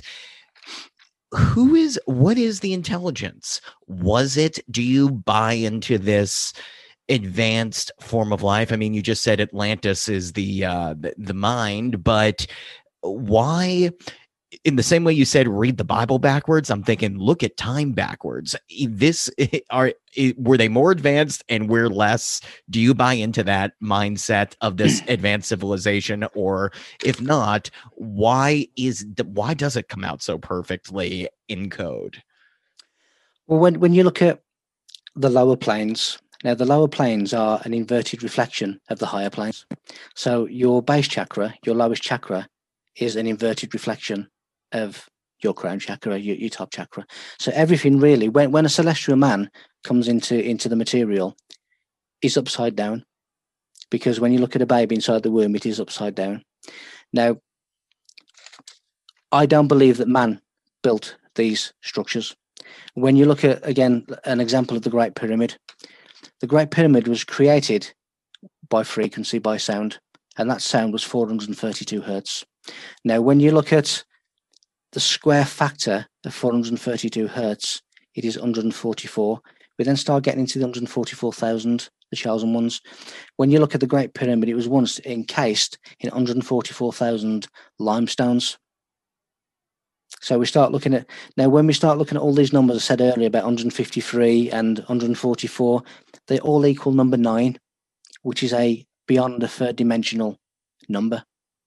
what is the intelligence? Do you buy into this advanced form of life? I mean, you just said Atlantis is the mind, but why? In the same way you said read the Bible backwards, I'm thinking look at time backwards. Were they more advanced and we're less? Do you buy into that mindset of this advanced civilization? Or if not, why does it come out so perfectly in code? Well, when you look at the lower planes, now the lower planes are an inverted reflection of the higher planes. So your base chakra, your lowest chakra, is an inverted reflection of your crown chakra, your top chakra. So everything really, when a celestial man comes into the material, is upside down, because when you look at a baby inside the womb, it is upside down. Now, I don't believe that man built these structures. When you look at, again, an example of the Great Pyramid was created by frequency, by sound, and that sound was 432 hertz. Now, when you look at the square factor of 432 hertz, it is 144. We then start getting into the 144,000, the chosen ones. When you look at the Great Pyramid, it was once encased in 144,000 limestones. So we start looking at, now when we start looking at all these numbers I said earlier about 153 and 144, they all equal number 9, which is a beyond a third dimensional number.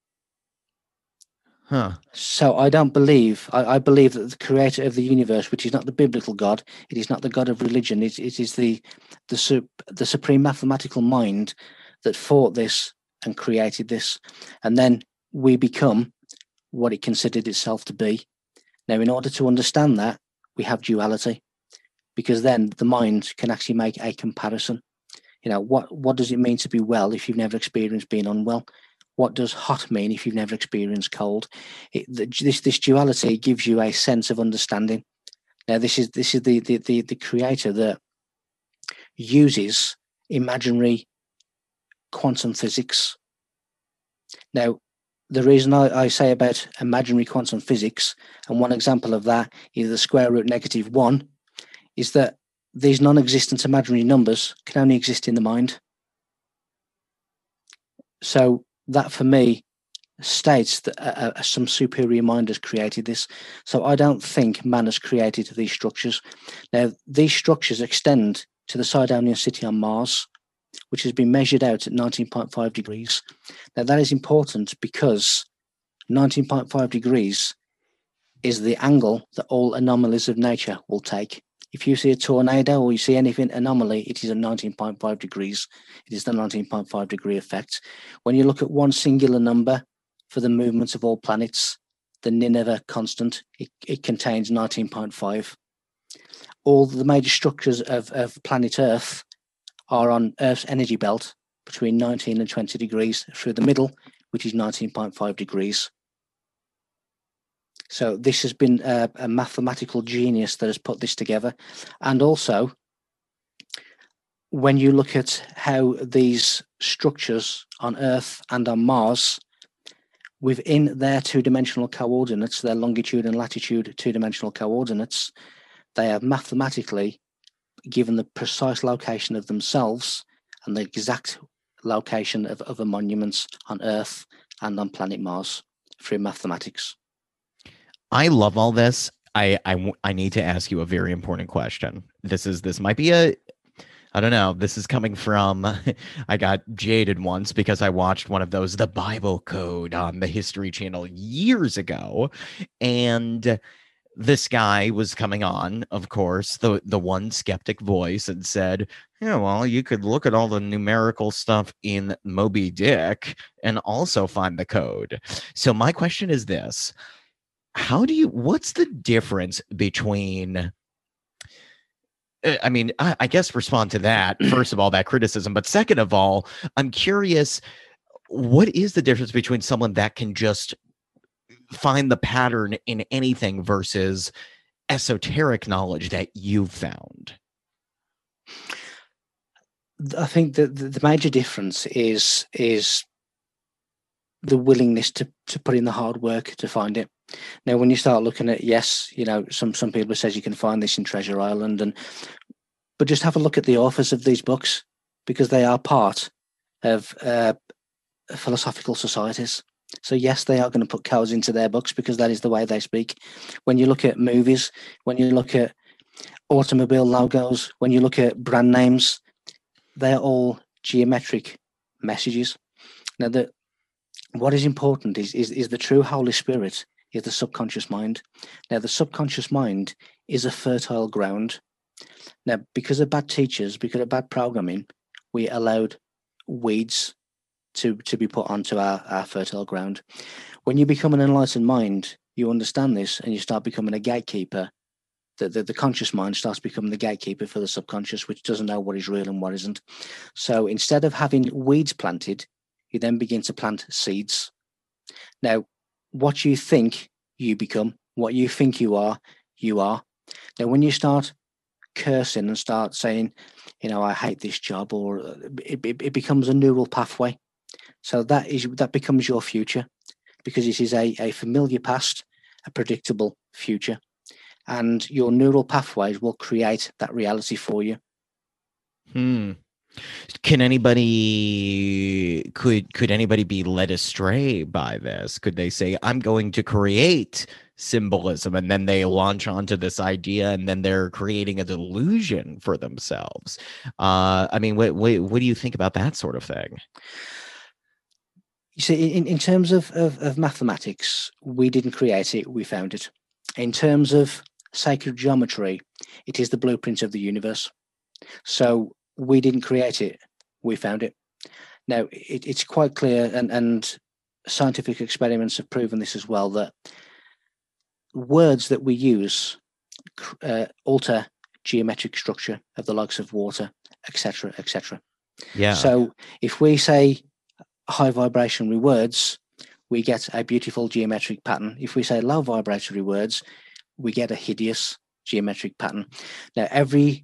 So I don't believe, I believe that the creator of the universe, which is not the biblical God, it is not the God of religion, it is the supreme mathematical mind that thought this and created this. And then we become what it considered itself to be. Now, in order to understand that, we have duality, because then the mind can actually make a comparison. You know, what does it mean to be well if you've never experienced being unwell? what does hot mean if you've never experienced cold. This duality gives you a sense of understanding. Now, this is the creator that uses imaginary quantum physics. Now, the reason I say about imaginary quantum physics, and one example of that is the square root -1, is that these non-existent imaginary numbers can only exist in the mind. So that, for me, states that some superior mind has created this. So I don't think man has created these structures. Now, these structures extend to the Sidonian city on Mars, which has been measured out at 19.5 degrees. Now, that is important because 19.5 degrees is the angle that all anomalies of nature will take. If you see a tornado or you see anything anomaly, it is at 19.5 degrees. It is the 19.5 degree effect. When you look at one singular number for the movements of all planets, the Nineveh constant, it contains 19.5. All the major structures of planet Earth are on Earth's energy belt between 19 and 20 degrees through the middle, which is 19.5 degrees. So this has been a mathematical genius that has put this together. And also, when you look at how these structures on Earth and on Mars, within their two-dimensional coordinates, their longitude and latitude two-dimensional coordinates, they have mathematically given the precise location of themselves and the exact location of other monuments on Earth and on planet Mars through mathematics. I love all this. I need to ask you a very important question. This might be I don't know. This is coming from, I got jaded once because I watched one of those, The Bible Code, on the History Channel years ago. And this guy was coming on, of course, the one skeptic voice, and said, yeah, well, you could look at all the numerical stuff in Moby Dick and also find the code. So my question is this. What's the difference between, I guess respond to that, first of all, that criticism, but second of all, I'm curious, what is the difference between someone that can just find the pattern in anything versus esoteric knowledge that you've found? I think that the major difference is the willingness to put in the hard work to find it. Now, when you start looking at, yes, some people says you can find this in Treasure Island, but just have a look at the authors of these books, because they are part of philosophical societies. So yes, they are going to put codes into their books because that is the way they speak. When you look at movies, when you look at automobile logos, when you look at brand names, they're all geometric messages. Now, what is important is the true Holy Spirit is the subconscious mind. Now, the subconscious mind is a fertile ground. Now, because of bad teachers, because of bad programming, we allowed weeds to be put onto our fertile ground. When you become an enlightened mind, you understand this and you start becoming a gatekeeper. The conscious mind starts becoming the gatekeeper for the subconscious, which doesn't know what is real and what isn't. So instead of having weeds planted, you then begin to plant seeds. Now, what you think you become, what you think you are, you are. Now, when you start cursing and start saying, I hate this job, or it becomes a neural pathway. So that becomes your future, because it is a familiar past, a predictable future. And your neural pathways will create that reality for you. Can anybody could anybody be led astray by this? Could they say, I'm going to create symbolism, and then they launch onto this idea, and then they're creating a delusion for themselves? What do you think about that sort of thing? You see, in terms of mathematics, we didn't create it, we found it. In terms of sacred geometry, it is the blueprint of the universe. So we didn't create it, we found it. Now, it's quite clear, and scientific experiments have proven this as well, that words that we use alter geometric structure of the likes of water, etc., etc. Yeah. So if we say, high vibratory words, we get a beautiful geometric pattern. If we say low vibratory words, we get a hideous geometric pattern. Now, every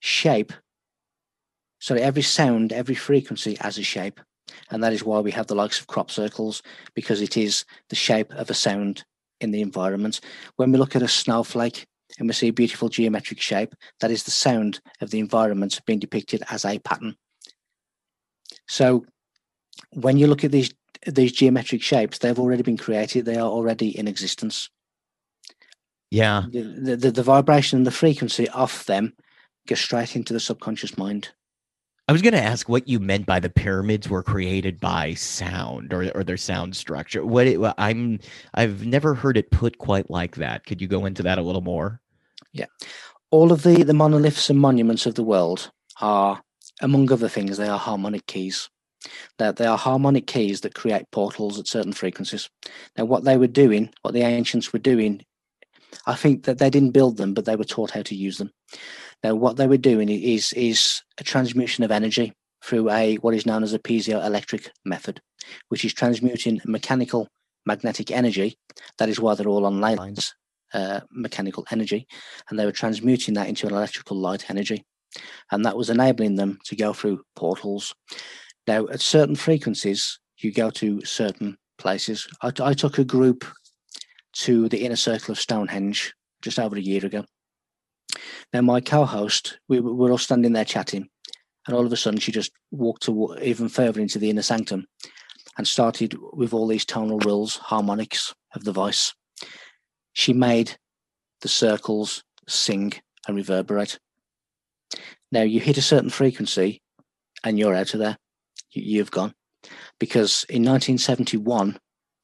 sound, every frequency has a shape. And that is why we have the likes of crop circles, because it is the shape of a sound in the environment. When we look at a snowflake and we see a beautiful geometric shape, that is the sound of the environment being depicted as a pattern. So when you look at these geometric shapes, they've already been created. They are already in existence. Yeah. The vibration and the frequency of them go straight into the subconscious mind. I was going to ask what you meant by the pyramids were created by sound or their sound structure. I've never heard it put quite like that. Could you go into that a little more? Yeah. All of the monoliths and monuments of the world are, among other things, they are harmonic keys. They are harmonic keys that create portals at certain frequencies. Now, what the ancients were doing, I think that they didn't build them, but they were taught how to use them. Now, what they were doing is a transmutation of energy through what is known as a piezoelectric method, which is transmuting mechanical magnetic energy. That is why they're all on lines, mechanical energy, and they were transmuting that into an electrical light energy. And that was enabling them to go through portals. Now, at certain frequencies, you go to certain places. I took a group to the inner circle of Stonehenge just over a year ago. Now, my co-host, we were all standing there chatting, and all of a sudden she just walked even further into the inner sanctum and started with all these tonal rills, harmonics of the voice. She made the circles sing and reverberate. Now, you hit a certain frequency and you're out of there. You've gone. Because in 1971,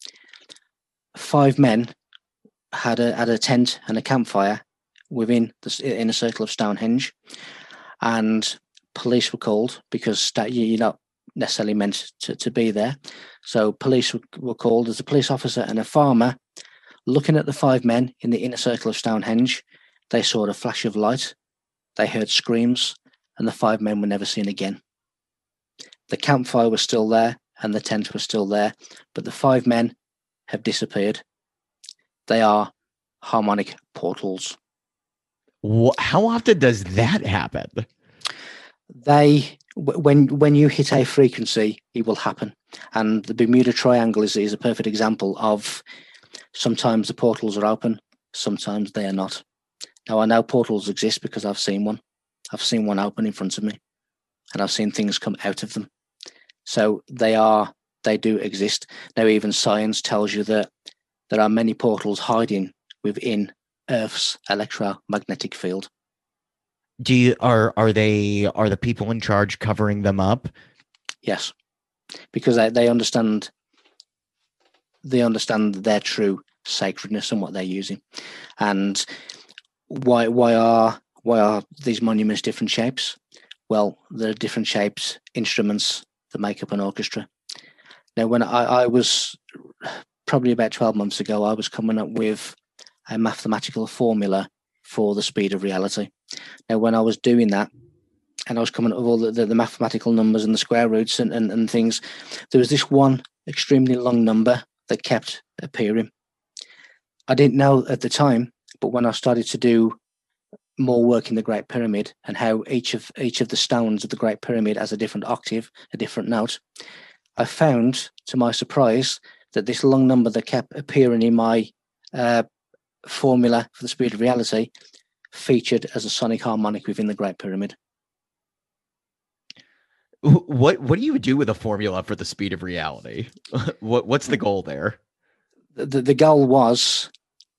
5 men had a tent and a campfire within the inner circle of Stonehenge, and police were called because you're not necessarily meant to be there. So police were called. As a police officer and a farmer looking at the 5 men in the inner circle of Stonehenge, they saw a flash of light, they heard screams, and the 5 men were never seen again. The campfire was still there and the tent was still there, but the 5 men have disappeared. They are harmonic portals. How often does that happen? When you hit a frequency, it will happen. And the Bermuda Triangle is a perfect example of sometimes the portals are open, sometimes they are not. Now, I know portals exist because I've seen one. I've seen one open in front of me, and I've seen things come out of them. So they do exist. Now, even science tells you that there are many portals hiding within Earth's electromagnetic field. Are the people in charge covering them up? Yes, because they understand their true sacredness and what they're using. And why are these monuments different shapes? Well, there are different shapes, instruments that make up an orchestra. Now, when I was probably about 12 months ago, I was coming up with a mathematical formula for the speed of reality. Now, when I was doing that, and I was coming up with all the mathematical numbers and the square roots and things, there was this one extremely long number that kept appearing. I didn't know at the time, but when I started to do more work in the Great Pyramid and how each of the stones of the Great Pyramid has a different octave, a different note, I found, to my surprise, that this long number that kept appearing in my formula for the speed of reality featured as a sonic harmonic within the Great Pyramid. What do you do with a formula for the speed of reality? What's the goal there? The goal was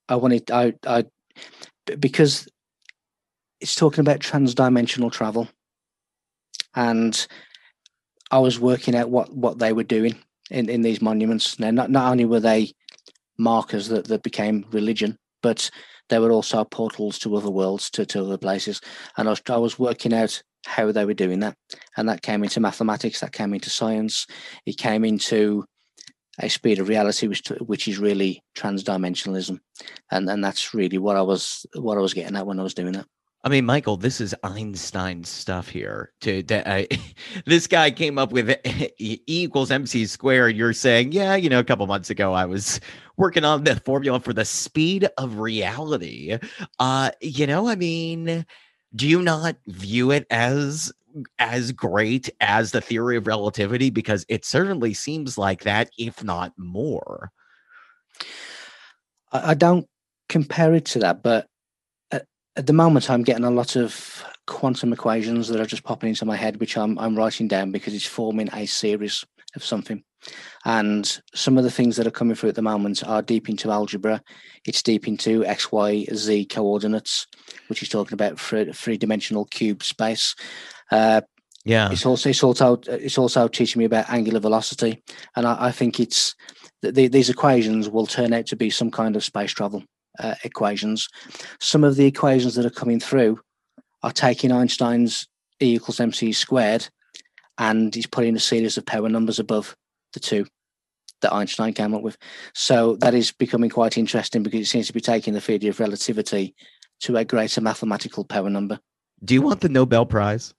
because it's talking about transdimensional travel, and I was working out what they were doing in these monuments. Now, not only were they markers that became religion, but they were also portals to other worlds, to other places. And I was working out how they were doing that. And that came into mathematics, that came into science, it came into a speed of reality, which is really transdimensionalism. And that's really what I was getting at when I was doing that. I mean, Michael, this is Einstein stuff here. This guy came up with E equals MC squared. You're saying, yeah, a couple months ago, I was working on the formula for the speed of reality. I mean, do you not view it as great as the theory of relativity? Because it certainly seems like that, if not more. I don't compare it to that, but at the moment, I'm getting a lot of quantum equations that are just popping into my head, which I'm writing down because it's forming a series of something. And some of the things that are coming through at the moment are deep into algebra. It's deep into X, Y, Z coordinates, which is talking about three-dimensional cube space. Yeah. It's also teaching me about angular velocity, and I think these equations will turn out to be some kind of space travel equations. Some of the equations that are coming through are taking Einstein's E equals mc squared, and he's putting a series of power numbers above the two that Einstein came up with. So that is becoming quite interesting because it seems to be taking the theory of relativity to a greater mathematical power number. Do you want the Nobel Prize?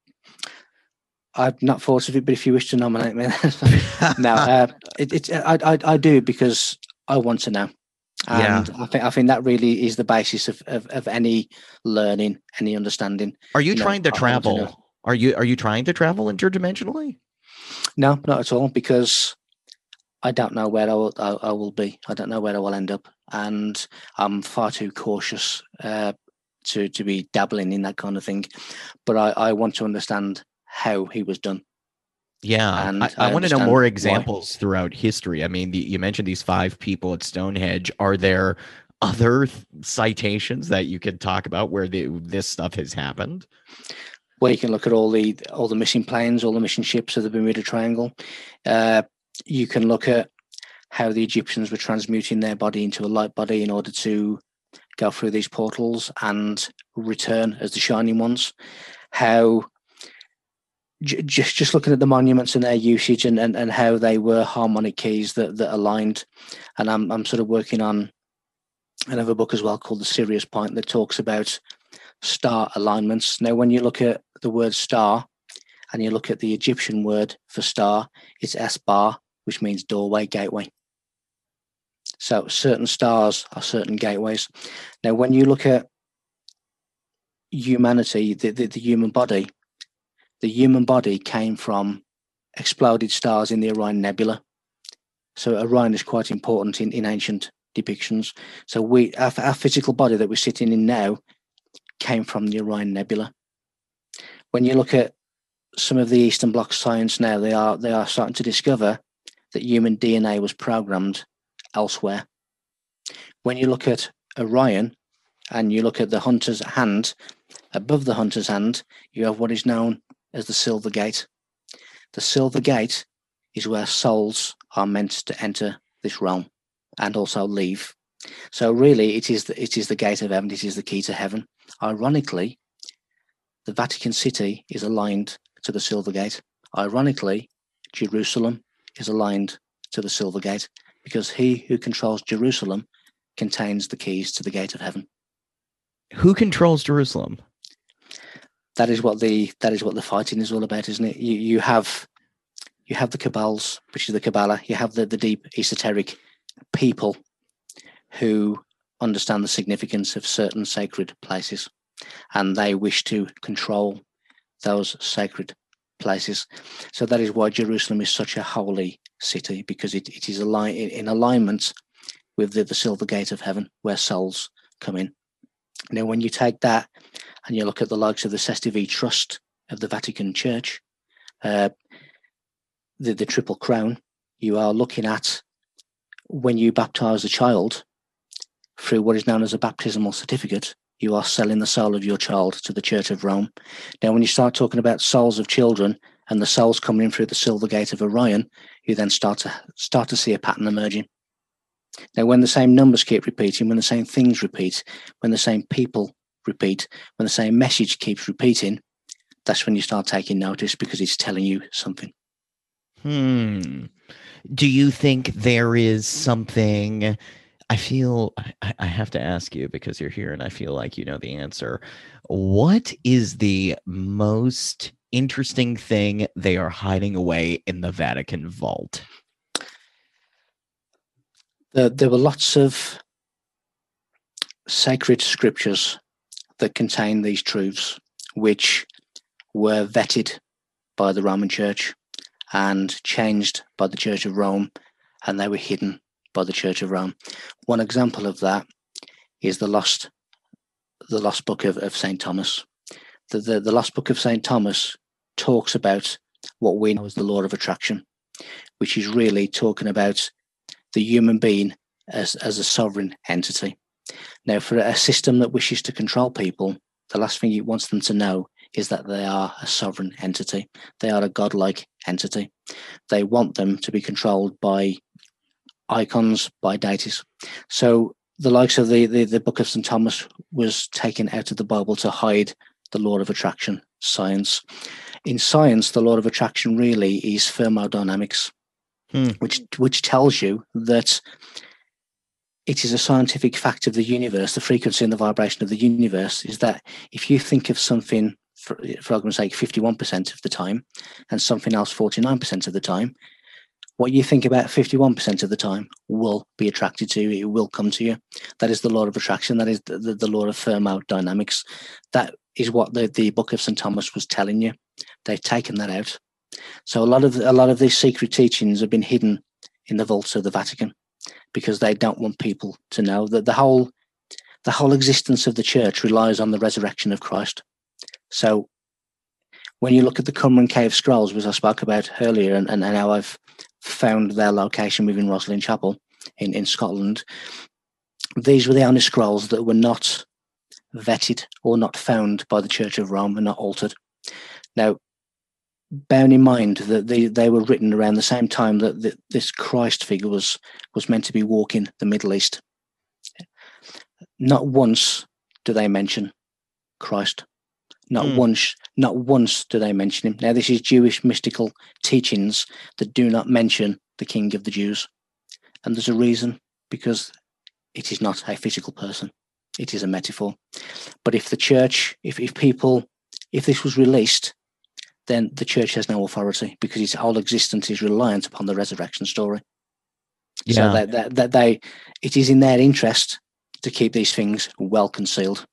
I've not thought of it, but if you wish to nominate me, no, I do because I want to know, and I think that really is the basis of any learning, any understanding. Are you trying to travel? Are you trying to travel interdimensionally? No, not at all, because I don't know where I will be. I don't know where I will end up, and I'm far too cautious to be dabbling in that kind of thing. But I want to understand how he was done. Yeah, and I want to know more examples throughout history. I mean, you mentioned these 5 people at Stonehenge. Are there other citations that you could talk about where this stuff has happened? Well, you can look at all the missing planes, all the missing ships of the Bermuda Triangle. You can look at how the Egyptians were transmuting their body into a light body in order to go through these portals and return as the Shining Ones. How just looking at the monuments and their usage and how they were harmonic keys that aligned. And I'm sort of working on another book as well called The Sirius Point that talks about star alignments. Now, when you look at the word star and you look at the Egyptian word for star, it's Esbar, which means doorway, gateway. So certain stars are certain gateways. Now, when you look at humanity, the human body, the human body came from exploded stars in the Orion Nebula. So Orion is quite important in ancient depictions. So our physical body that we're sitting in now came from the Orion Nebula. When you look at some of the Eastern Bloc science now, they are starting to discover that human DNA was programmed elsewhere. When you look at Orion and you look at the hunter's hand, above the hunter's hand, you have what is known as the Silver Gate. The Silver Gate is where souls are meant to enter this realm and also leave. So really, it is the gate of heaven. It is the key to heaven. Ironically, the Vatican City is aligned to the Silver Gate. Ironically, Jerusalem is aligned to the Silver Gate because he who controls Jerusalem contains the keys to the gate of heaven. Who controls Jerusalem? That is what the fighting is all about, isn't it? You have the Kabbals, which is the Kabbalah. You have the deep esoteric people who understand the significance of certain sacred places, and they wish to control those sacred places. So that is why Jerusalem is such a holy city, because it is in alignment with the Silver Gate of Heaven, where souls come in. Now, when you take that and you look at the likes of the Sesti Trust of the Vatican Church, the Triple Crown, you are looking at when you baptize a child through what is known as a baptismal certificate, you are selling the soul of your child to the Church of Rome. Now, when you start talking about souls of children and the souls coming in through the Silver Gate of Orion, you then start to see a pattern emerging. Now, when the same numbers keep repeating, when the same things repeat, when the same people repeat, when the same message keeps repeating, that's when you start taking notice because it's telling you something. Do you think there is something? I feel I have to ask you because you're here and I feel like you know the answer. What is the most interesting thing they are hiding away in the Vatican vault? There were lots of sacred scriptures that contain these truths, which were vetted by the Roman Church and changed by the Church of Rome, and they were hidden by the Church of Rome. One example of that is the lost book of St. Thomas. The lost book of St. Thomas talks about what we know as the law of attraction, which is really talking about the human being as a sovereign entity. Now, for a system that wishes to control people, the last thing it wants them to know is that they are a sovereign entity. They are a godlike entity. They want them to be controlled by icons, by deities. So the likes of the Book of St. Thomas was taken out of the Bible to hide the law of attraction, science. In science, the law of attraction really is thermodynamics, which tells you that it is a scientific fact of the universe, the frequency and the vibration of the universe, is that if you think of something, for argument's sake, 51% of the time, and something else 49% of the time, what you think about 51% of the time will be attracted to you. It will come to you. That is the law of attraction. That is the law of thermodynamics. That is what the Book of St. Thomas was telling you. They've taken that out. So a lot of these secret teachings have been hidden in the vaults of the Vatican, because they don't want people to know that the whole existence of the church relies on the resurrection of Christ. So when you look at the Qumran Cave Scrolls, which I spoke about earlier, and how I've found their location within Rosslyn Chapel in Scotland, these were the only scrolls that were not vetted or not found by the Church of Rome and not altered. Now, bearing in mind that they were written around the same time that this Christ figure was meant to be walking the Middle East. Not once do they mention Christ. Not once do they mention him. Now, this is Jewish mystical teachings that do not mention the King of the Jews. And there's a reason, because it is not a physical person. It is a metaphor. But if the church, if this was released, then the church has no authority, because its whole existence is reliant upon the resurrection story. Yeah. So that it is in their interest to keep these things well concealed.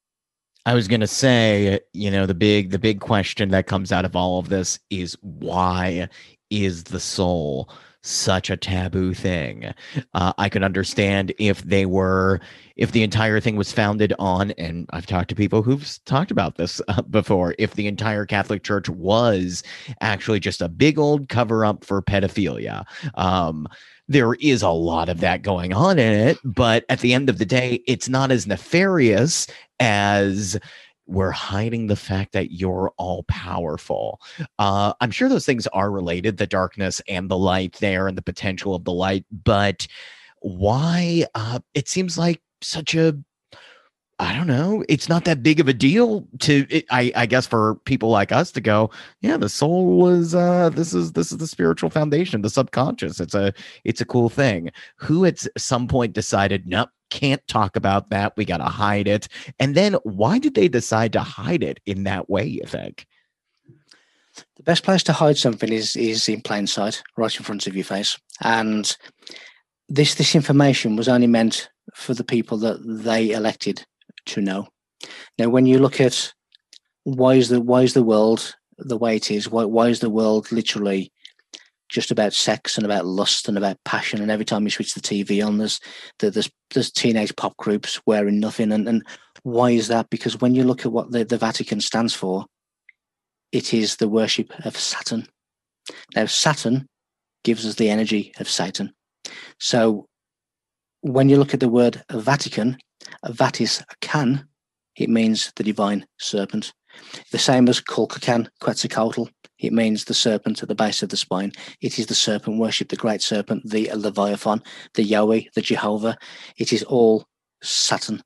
I was going to say, the big question that comes out of all of this is, why is the soul such a taboo thing? I could understand if the entire thing was founded on, and I've talked to people who've talked about this before, if the entire Catholic Church was actually just a big old cover up for pedophilia. There is a lot of that going on in it, but at the end of the day, it's not as nefarious as we're hiding the fact that you're all powerful. I'm sure those things are related, the darkness and the light there and the potential of the light, but why it seems like such a, I don't know, it's not that big of a deal to it, I guess, for people like us to go, yeah, the soul is this is the spiritual foundation, the subconscious. It's a cool thing. Who at some point decided, nope, can't talk about that, we got to hide it? And then why did they decide to hide it in that way, you think? The best place to hide something is in plain sight, right in front of your face. And this information was only meant for the people that they elected to know. Now, when you look at why is the world the way it is, why is the world literally just about sex and about lust and about passion, and every time you switch the TV on, there's teenage pop groups wearing nothing, and why is that? Because when you look at what the Vatican stands for, it is the worship of Saturn. Now, Saturn gives us the energy of Satan. So when you look at the word Vatican, Vatis can, it means the divine serpent. The same as Kulkakan, Quetzalcoatl, it means the serpent at the base of the spine. It is the serpent worship, the great serpent, the Leviathan, the Yahweh, the Jehovah. It is all Satan.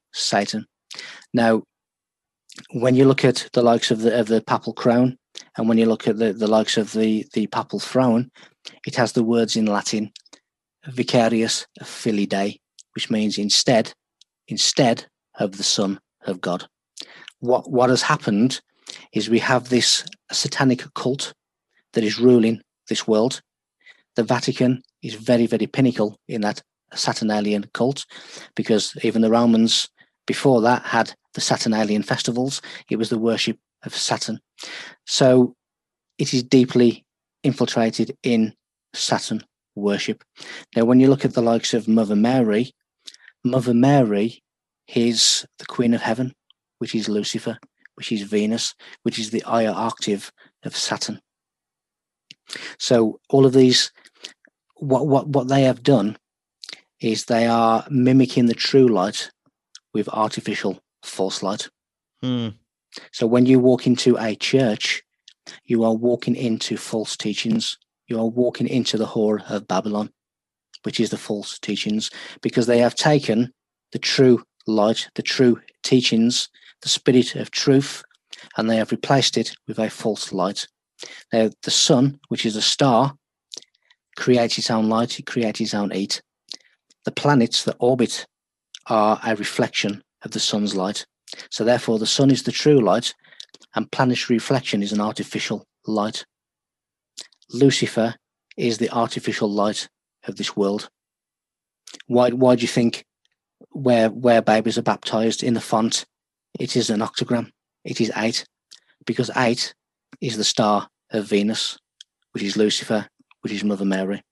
Now, when you look at the likes of the papal crown, and when you look at the likes of the papal throne, it has the words in Latin, Vicarius Filii Dei, which means instead of the Son of God. What has happened is we have this satanic cult that is ruling this world. The Vatican is very, very pinnacle in that Saturnalian cult, because even the Romans before that had the Saturnalian festivals. It was the worship of Saturn. So it is deeply infiltrated in Saturn worship. Now, when you look at the likes of Mother Mary is the Queen of Heaven, which is Lucifer, which is Venus, which is the higher octave of Saturn. So all of these, what they have done is they are mimicking the true light with artificial false light. So when you walk into a church, you are walking into false teachings. You are walking into the whore of Babylon, which is the false teachings, because they have taken the true light, the true teachings, the spirit of truth, and they have replaced it with a false light. Now, the sun, which is a star, creates its own light, it creates its own heat. The planets that orbit are a reflection of the sun's light. So therefore, the sun is the true light, and planetary reflection is an artificial light. Lucifer is the artificial light of this world. Why do you think where babies are baptized in the font, it is an octagram? It is 8, because 8 is the star of Venus, which is Lucifer, which is Mother Mary.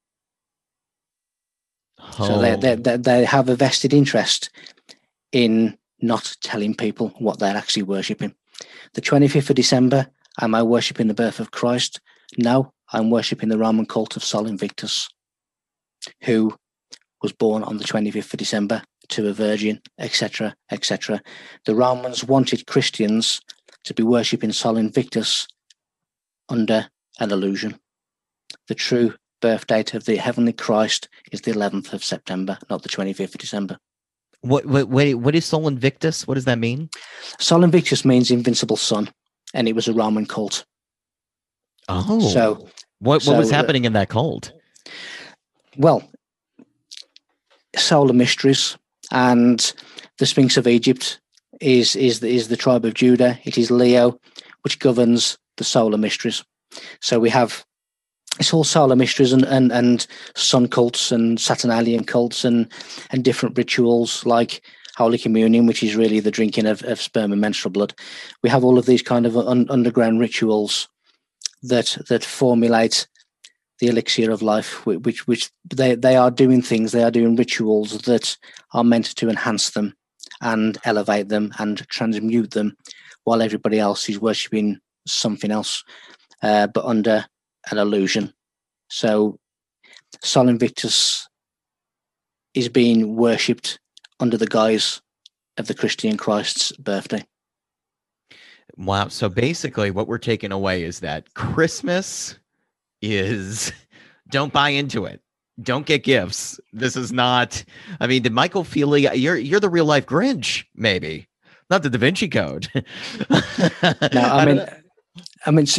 So they have a vested interest in not telling people what they're actually worshipping. The 25th of December, am I worshipping the birth of Christ? No, I'm worshipping the Roman cult of Sol Invictus, who was born on the 25th of December to a virgin, etc., etc. The Romans wanted Christians to be worshipping Sol Invictus under an illusion. The true birth date of the heavenly Christ is the 11th of September, not the 25th of December. What is Sol Invictus? What does that mean? Sol Invictus means invincible sun, and it was a Roman cult. Oh, so what was happening in that cult? Well, solar mysteries, and the Sphinx of Egypt is the tribe of Judah. It is Leo, which governs the solar mysteries. So we have it's all solar mysteries and sun cults and Saturnalian cults and different rituals like Holy Communion, which is really the drinking of sperm and menstrual blood. We have all of these kind of underground rituals that formulate the elixir of life, which they are doing things, they are doing rituals that are meant to enhance them and elevate them and transmute them, while everybody else is worshipping something else, but under an illusion. So Sol Invictus is being worshipped under the guise of the Christian Christ's birthday. Wow. So basically what we're taking away is that Christmas is, don't buy into it. Don't get gifts. This is not, I mean, did Michael Feely, you're the real life Grinch, maybe, not the Da Vinci Code. No, I mean,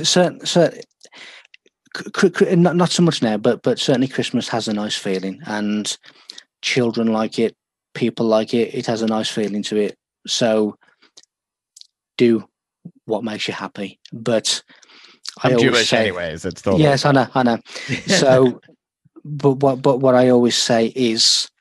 not so much now, but certainly Christmas has a nice feeling, and children like it, people like it. It has a nice feeling to it. So do what makes you happy. But I'm Jewish anyways. It's totally yes, I know. So, but what I always say is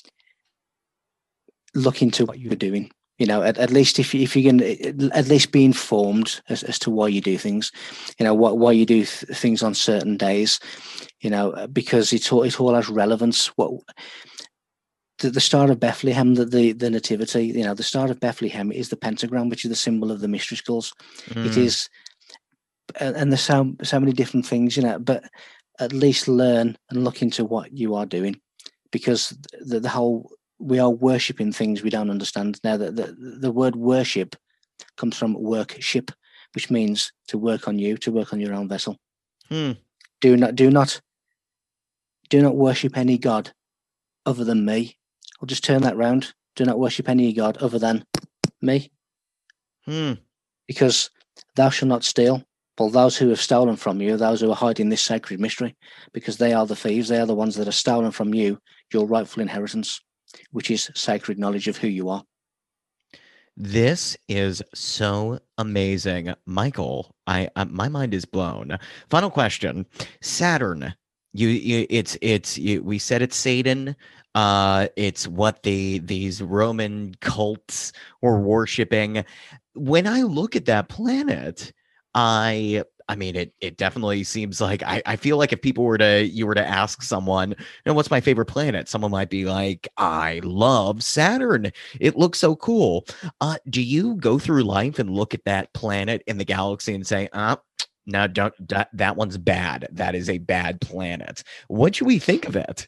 look into what you're doing. You know, at least if you can at least be informed as to why you do things. You know, why you do things on certain days. You know, because it all has relevance. What the Star of Bethlehem, the nativity. You know, the Star of Bethlehem is the pentagram, which is the symbol of the mystery schools. It is, and there's so many different things. You know, but at least learn and look into what you are doing, because the whole. We are worshipping things we don't understand. Now, the word worship comes from workship, which means to work on you, to work on your own vessel. Do not worship any god other than me. I'll just turn that round. Do not worship any god other than me. Because thou shalt not steal. Well, those who have stolen from you, those who are hiding this sacred mystery, because they are the thieves. They are the ones that have stolen from you your rightful inheritance. which is sacred knowledge of who you are. This is so amazing, Michael. My mind is blown. Final question: Saturn. We said it's Satan. It's what these Roman cults were worshiping. When I look at that planet, I mean, it definitely seems like I feel like if you were to ask someone, what's my favorite planet? Someone might be like, I love Saturn. It looks so cool. Do you go through life and look at that planet in the galaxy and say, no, don't, that one's bad. That is a bad planet. What should we think of it?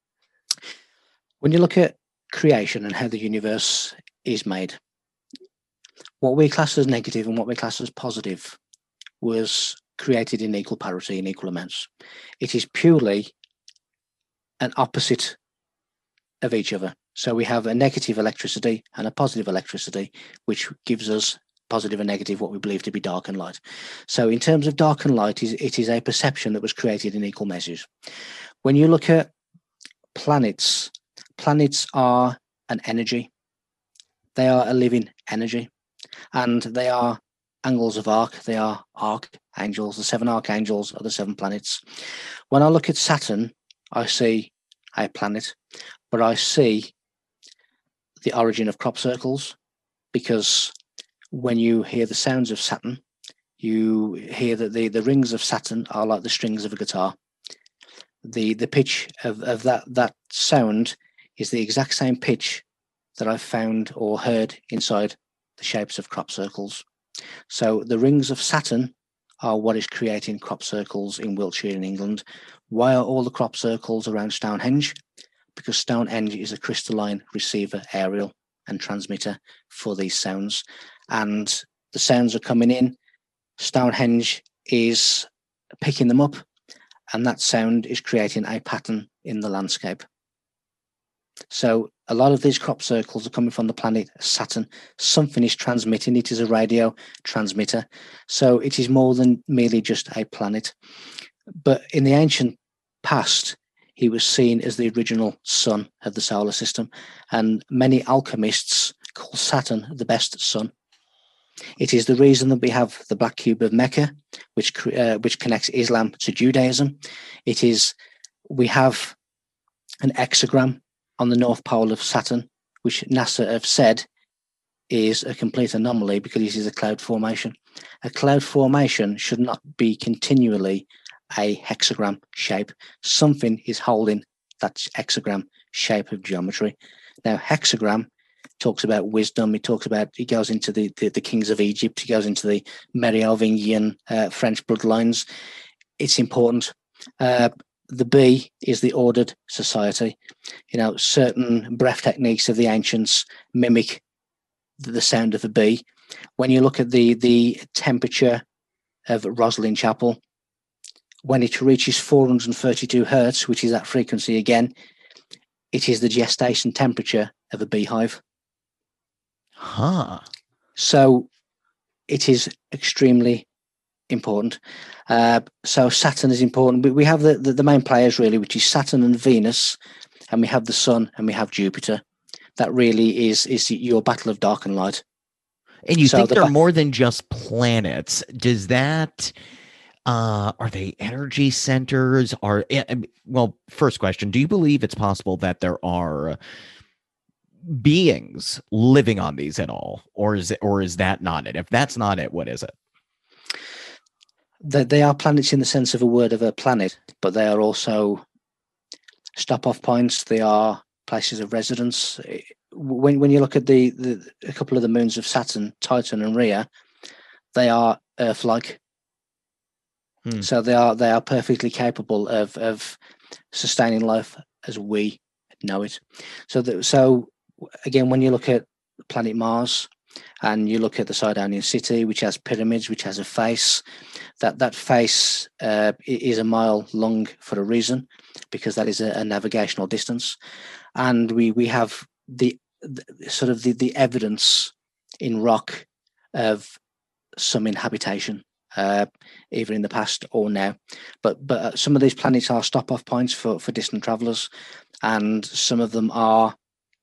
When you look at creation and how the universe is made, what we class as negative and what we class as positive was created in equal parity, in equal amounts. It is purely an opposite of each other. So we have a negative electricity and a positive electricity, which gives us positive and negative, what we believe to be dark and light. So in terms of dark and light, it is a perception that was created in equal measures. When you look at planets, planets are an energy. They are a living energy, and they are angles of arc. They are archangels. The 7 archangels are the 7 planets. When I look at Saturn, I see a planet, but I see the origin of crop circles, because when you hear the sounds of Saturn, you hear that the rings of Saturn are like the strings of a guitar. The pitch of that sound is the exact same pitch that I've found or heard inside the shapes of crop circles. So the rings of Saturn are what is creating crop circles in Wiltshire in England. Why are all the crop circles around Stonehenge? Because Stonehenge is a crystalline receiver, aerial and transmitter for these sounds. And the sounds are coming in, Stonehenge is picking them up, and that sound is creating a pattern in the landscape. So a lot of these crop circles are coming from the planet Saturn. Something is transmitting. It is a radio transmitter. So it is more than merely just a planet. But in the ancient past, he was seen as the original sun of the solar system. And many alchemists call Saturn the best sun. It is the reason that we have the Black Cube of Mecca, which connects Islam to Judaism. We have an hexagram on the North Pole of Saturn, which NASA have said is a complete anomaly because it is a cloud formation. A cloud formation should not be continually a hexagram shape. Something is holding that hexagram shape of geometry. Now, hexagram talks about wisdom. It goes into the kings of Egypt. It goes into the Merovingian French bloodlines. It's important. The bee is the ordered society. Certain breath techniques of the ancients mimic the sound of a bee. When you look at the temperature of Roslin Chapel, when it reaches 432 hertz, which is that frequency again, it is the gestation temperature of a beehive. So it is extremely important. So Saturn is important. We have the main players really, which is Saturn and Venus, and we have the Sun and we have Jupiter. That really is your battle of dark and light. And you think they're more than just planets? Does that? Are they energy centers? First question: do you believe it's possible that there are beings living on these at all, or is that not it? If that's not it, what is it? They are planets in the sense of a word of a planet, but they are also stop-off points. They are places of residence. When you look at a couple of the moons of Saturn, Titan and Rhea, they are Earth-like. So they are perfectly capable of sustaining life as we know it. So again, when you look at planet Mars and you look at the Sidonian city, which has pyramids, which has a face, that face is a mile long for a reason, because that is a navigational distance. And we have the evidence in rock of some inhabitation, either in the past or now. But some of these planets are stop-off points for distant travelers, and some of them are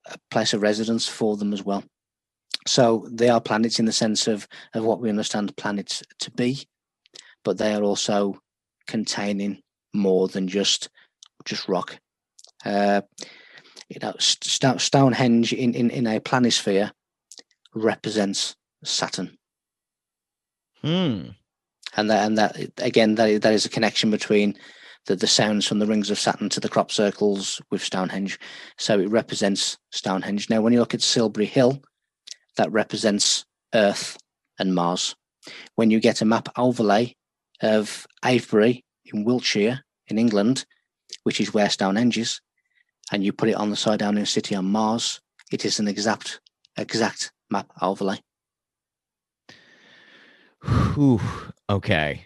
place of residence for them as well. So they are planets in the sense of what we understand planets to be, but they are also containing more than just rock. Stonehenge in a planisphere represents Saturn. Hmm. And that again, that is a connection between the sounds from the rings of Saturn to the crop circles with Stonehenge. So it represents Stonehenge. Now, when you look at Silbury Hill, that represents Earth and Mars. When you get a map overlay of Avebury in Wiltshire in England, which is where Stonehenge is, and you put it on the side down in a city on Mars, it is an exact map overlay. Whew. Okay.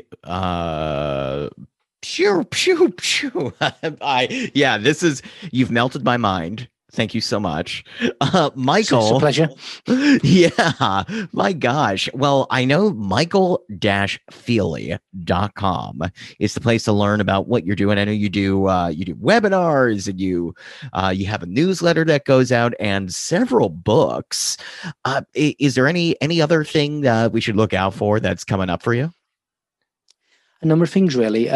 Pew, pew, pew. This is, you've melted my mind. Thank you so much. Michael. It's a pleasure. Yeah, my gosh. Well, I know michael-feely.com is the place to learn about what you're doing. I know you do webinars, and you have a newsletter that goes out and several books. Is there any other thing we should look out for that's coming up for you? A number of things, really.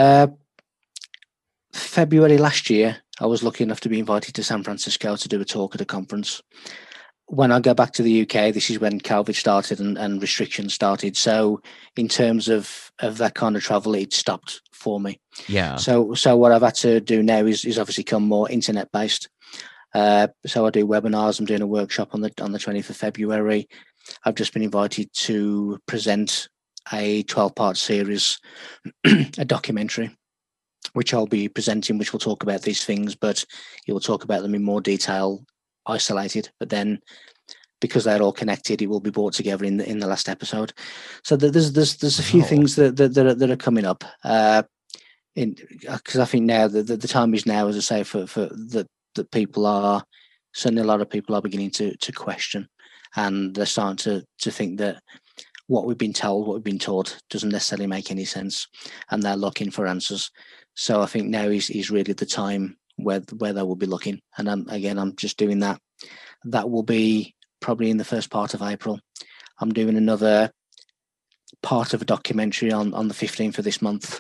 February last year, I was lucky enough to be invited to San Francisco to do a talk at a conference. When I go back to the UK, this is when COVID started and restrictions started. So in terms of that kind of travel, it stopped for me. Yeah. So what I've had to do now is obviously become more internet based. So I do webinars. I'm doing a workshop on the 20th of February. I've just been invited to present a 12-part series, a documentary, which I'll be presenting, which will talk about these things, but it will talk about them in more detail, isolated. But then, because they're all connected, it will be brought together in the last episode. So there's a few things that are coming up. Because I think now the time is now, as I say, for that people are, certainly a lot of people are beginning to question, and they're starting to think that what we've been told, what we've been taught, doesn't necessarily make any sense, and they're looking for answers. So I think now is really the time where they will be looking. And I'm just doing that. That will be probably in the first part of April. I'm doing another part of a documentary on the 15th of this month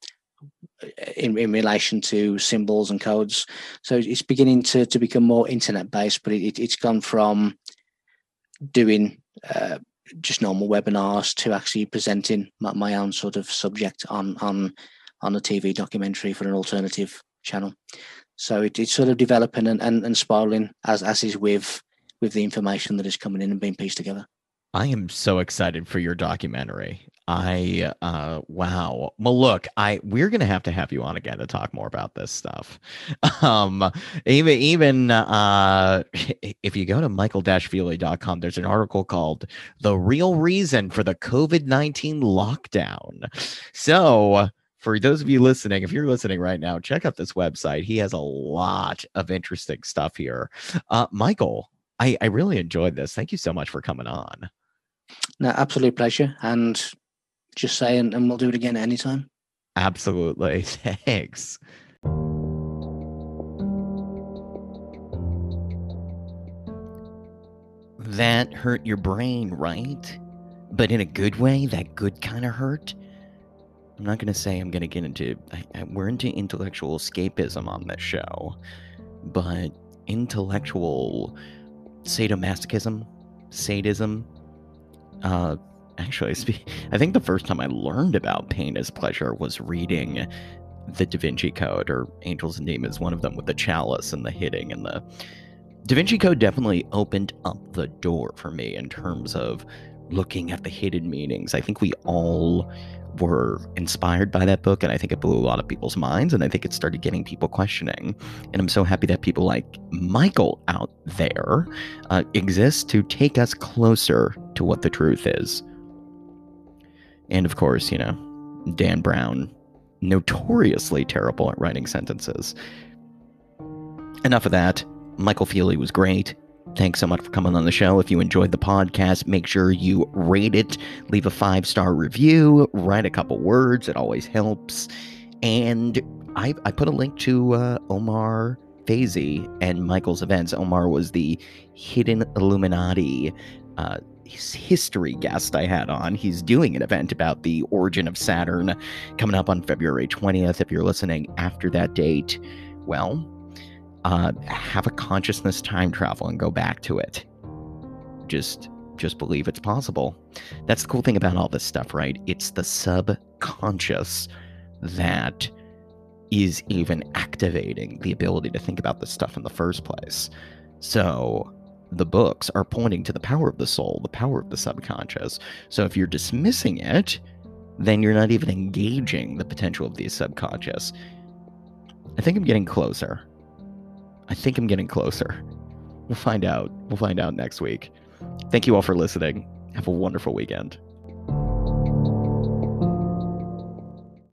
in relation to symbols and codes. So it's beginning to become more internet based, but it's gone from doing just normal webinars to actually presenting my own sort of subject on a TV documentary for an alternative channel. So it's sort of developing and spiraling as is with the information that is coming in and being pieced together. I am so excited for your documentary. Wow. Well, look, we're gonna have to have you on again to talk more about this stuff. Even if you go to michael-feely.com, there's an article called "The Real Reason for the COVID-19 Lockdown." So, for those of you listening, if you're listening right now, check out this website. He has a lot of interesting stuff here. Michael, I really enjoyed this. Thank you so much for coming on. No, absolute pleasure. And just say, and we'll do it again anytime. Absolutely. Thanks. That hurt your brain, right? But in a good way, that good kind of hurt. I'm not going to say I'm going to get into... we're into intellectual escapism on this show. But intellectual sadomasochism, sadism... actually, I think the first time I learned about pain as pleasure was reading the Da Vinci Code, or Angels and Demons, one of them with the chalice and the hitting, and the Da Vinci Code definitely opened up the door for me in terms of looking at the hidden meanings. I think we all were inspired by that book, and I think it blew a lot of people's minds, and I think it started getting people questioning. And I'm so happy that people like Michael out there exist to take us closer to what the truth is. And of course, Dan Brown, notoriously terrible at writing sentences. Enough of that. Michael Feely was great. Thanks so much for coming on the show. If you enjoyed the podcast, make sure you rate it, leave a 5-star review, write a couple words. It always helps. And I put a link to Omar Faizy and Michael's events. Omar was the hidden Illuminati history guest I had on. He's doing an event about the origin of Saturn coming up on February 20th. If you're listening after that date, well, have a consciousness time travel and go back to it. Just believe it's possible. That's the cool thing about all this stuff, right? It's the subconscious that is even activating the ability to think about this stuff in the first place. So the books are pointing to the power of the soul, the power of the subconscious. So if you're dismissing it, then you're not even engaging the potential of the subconscious. I think I'm getting closer. We'll find out. We'll find out next week. Thank you all for listening. Have a wonderful weekend.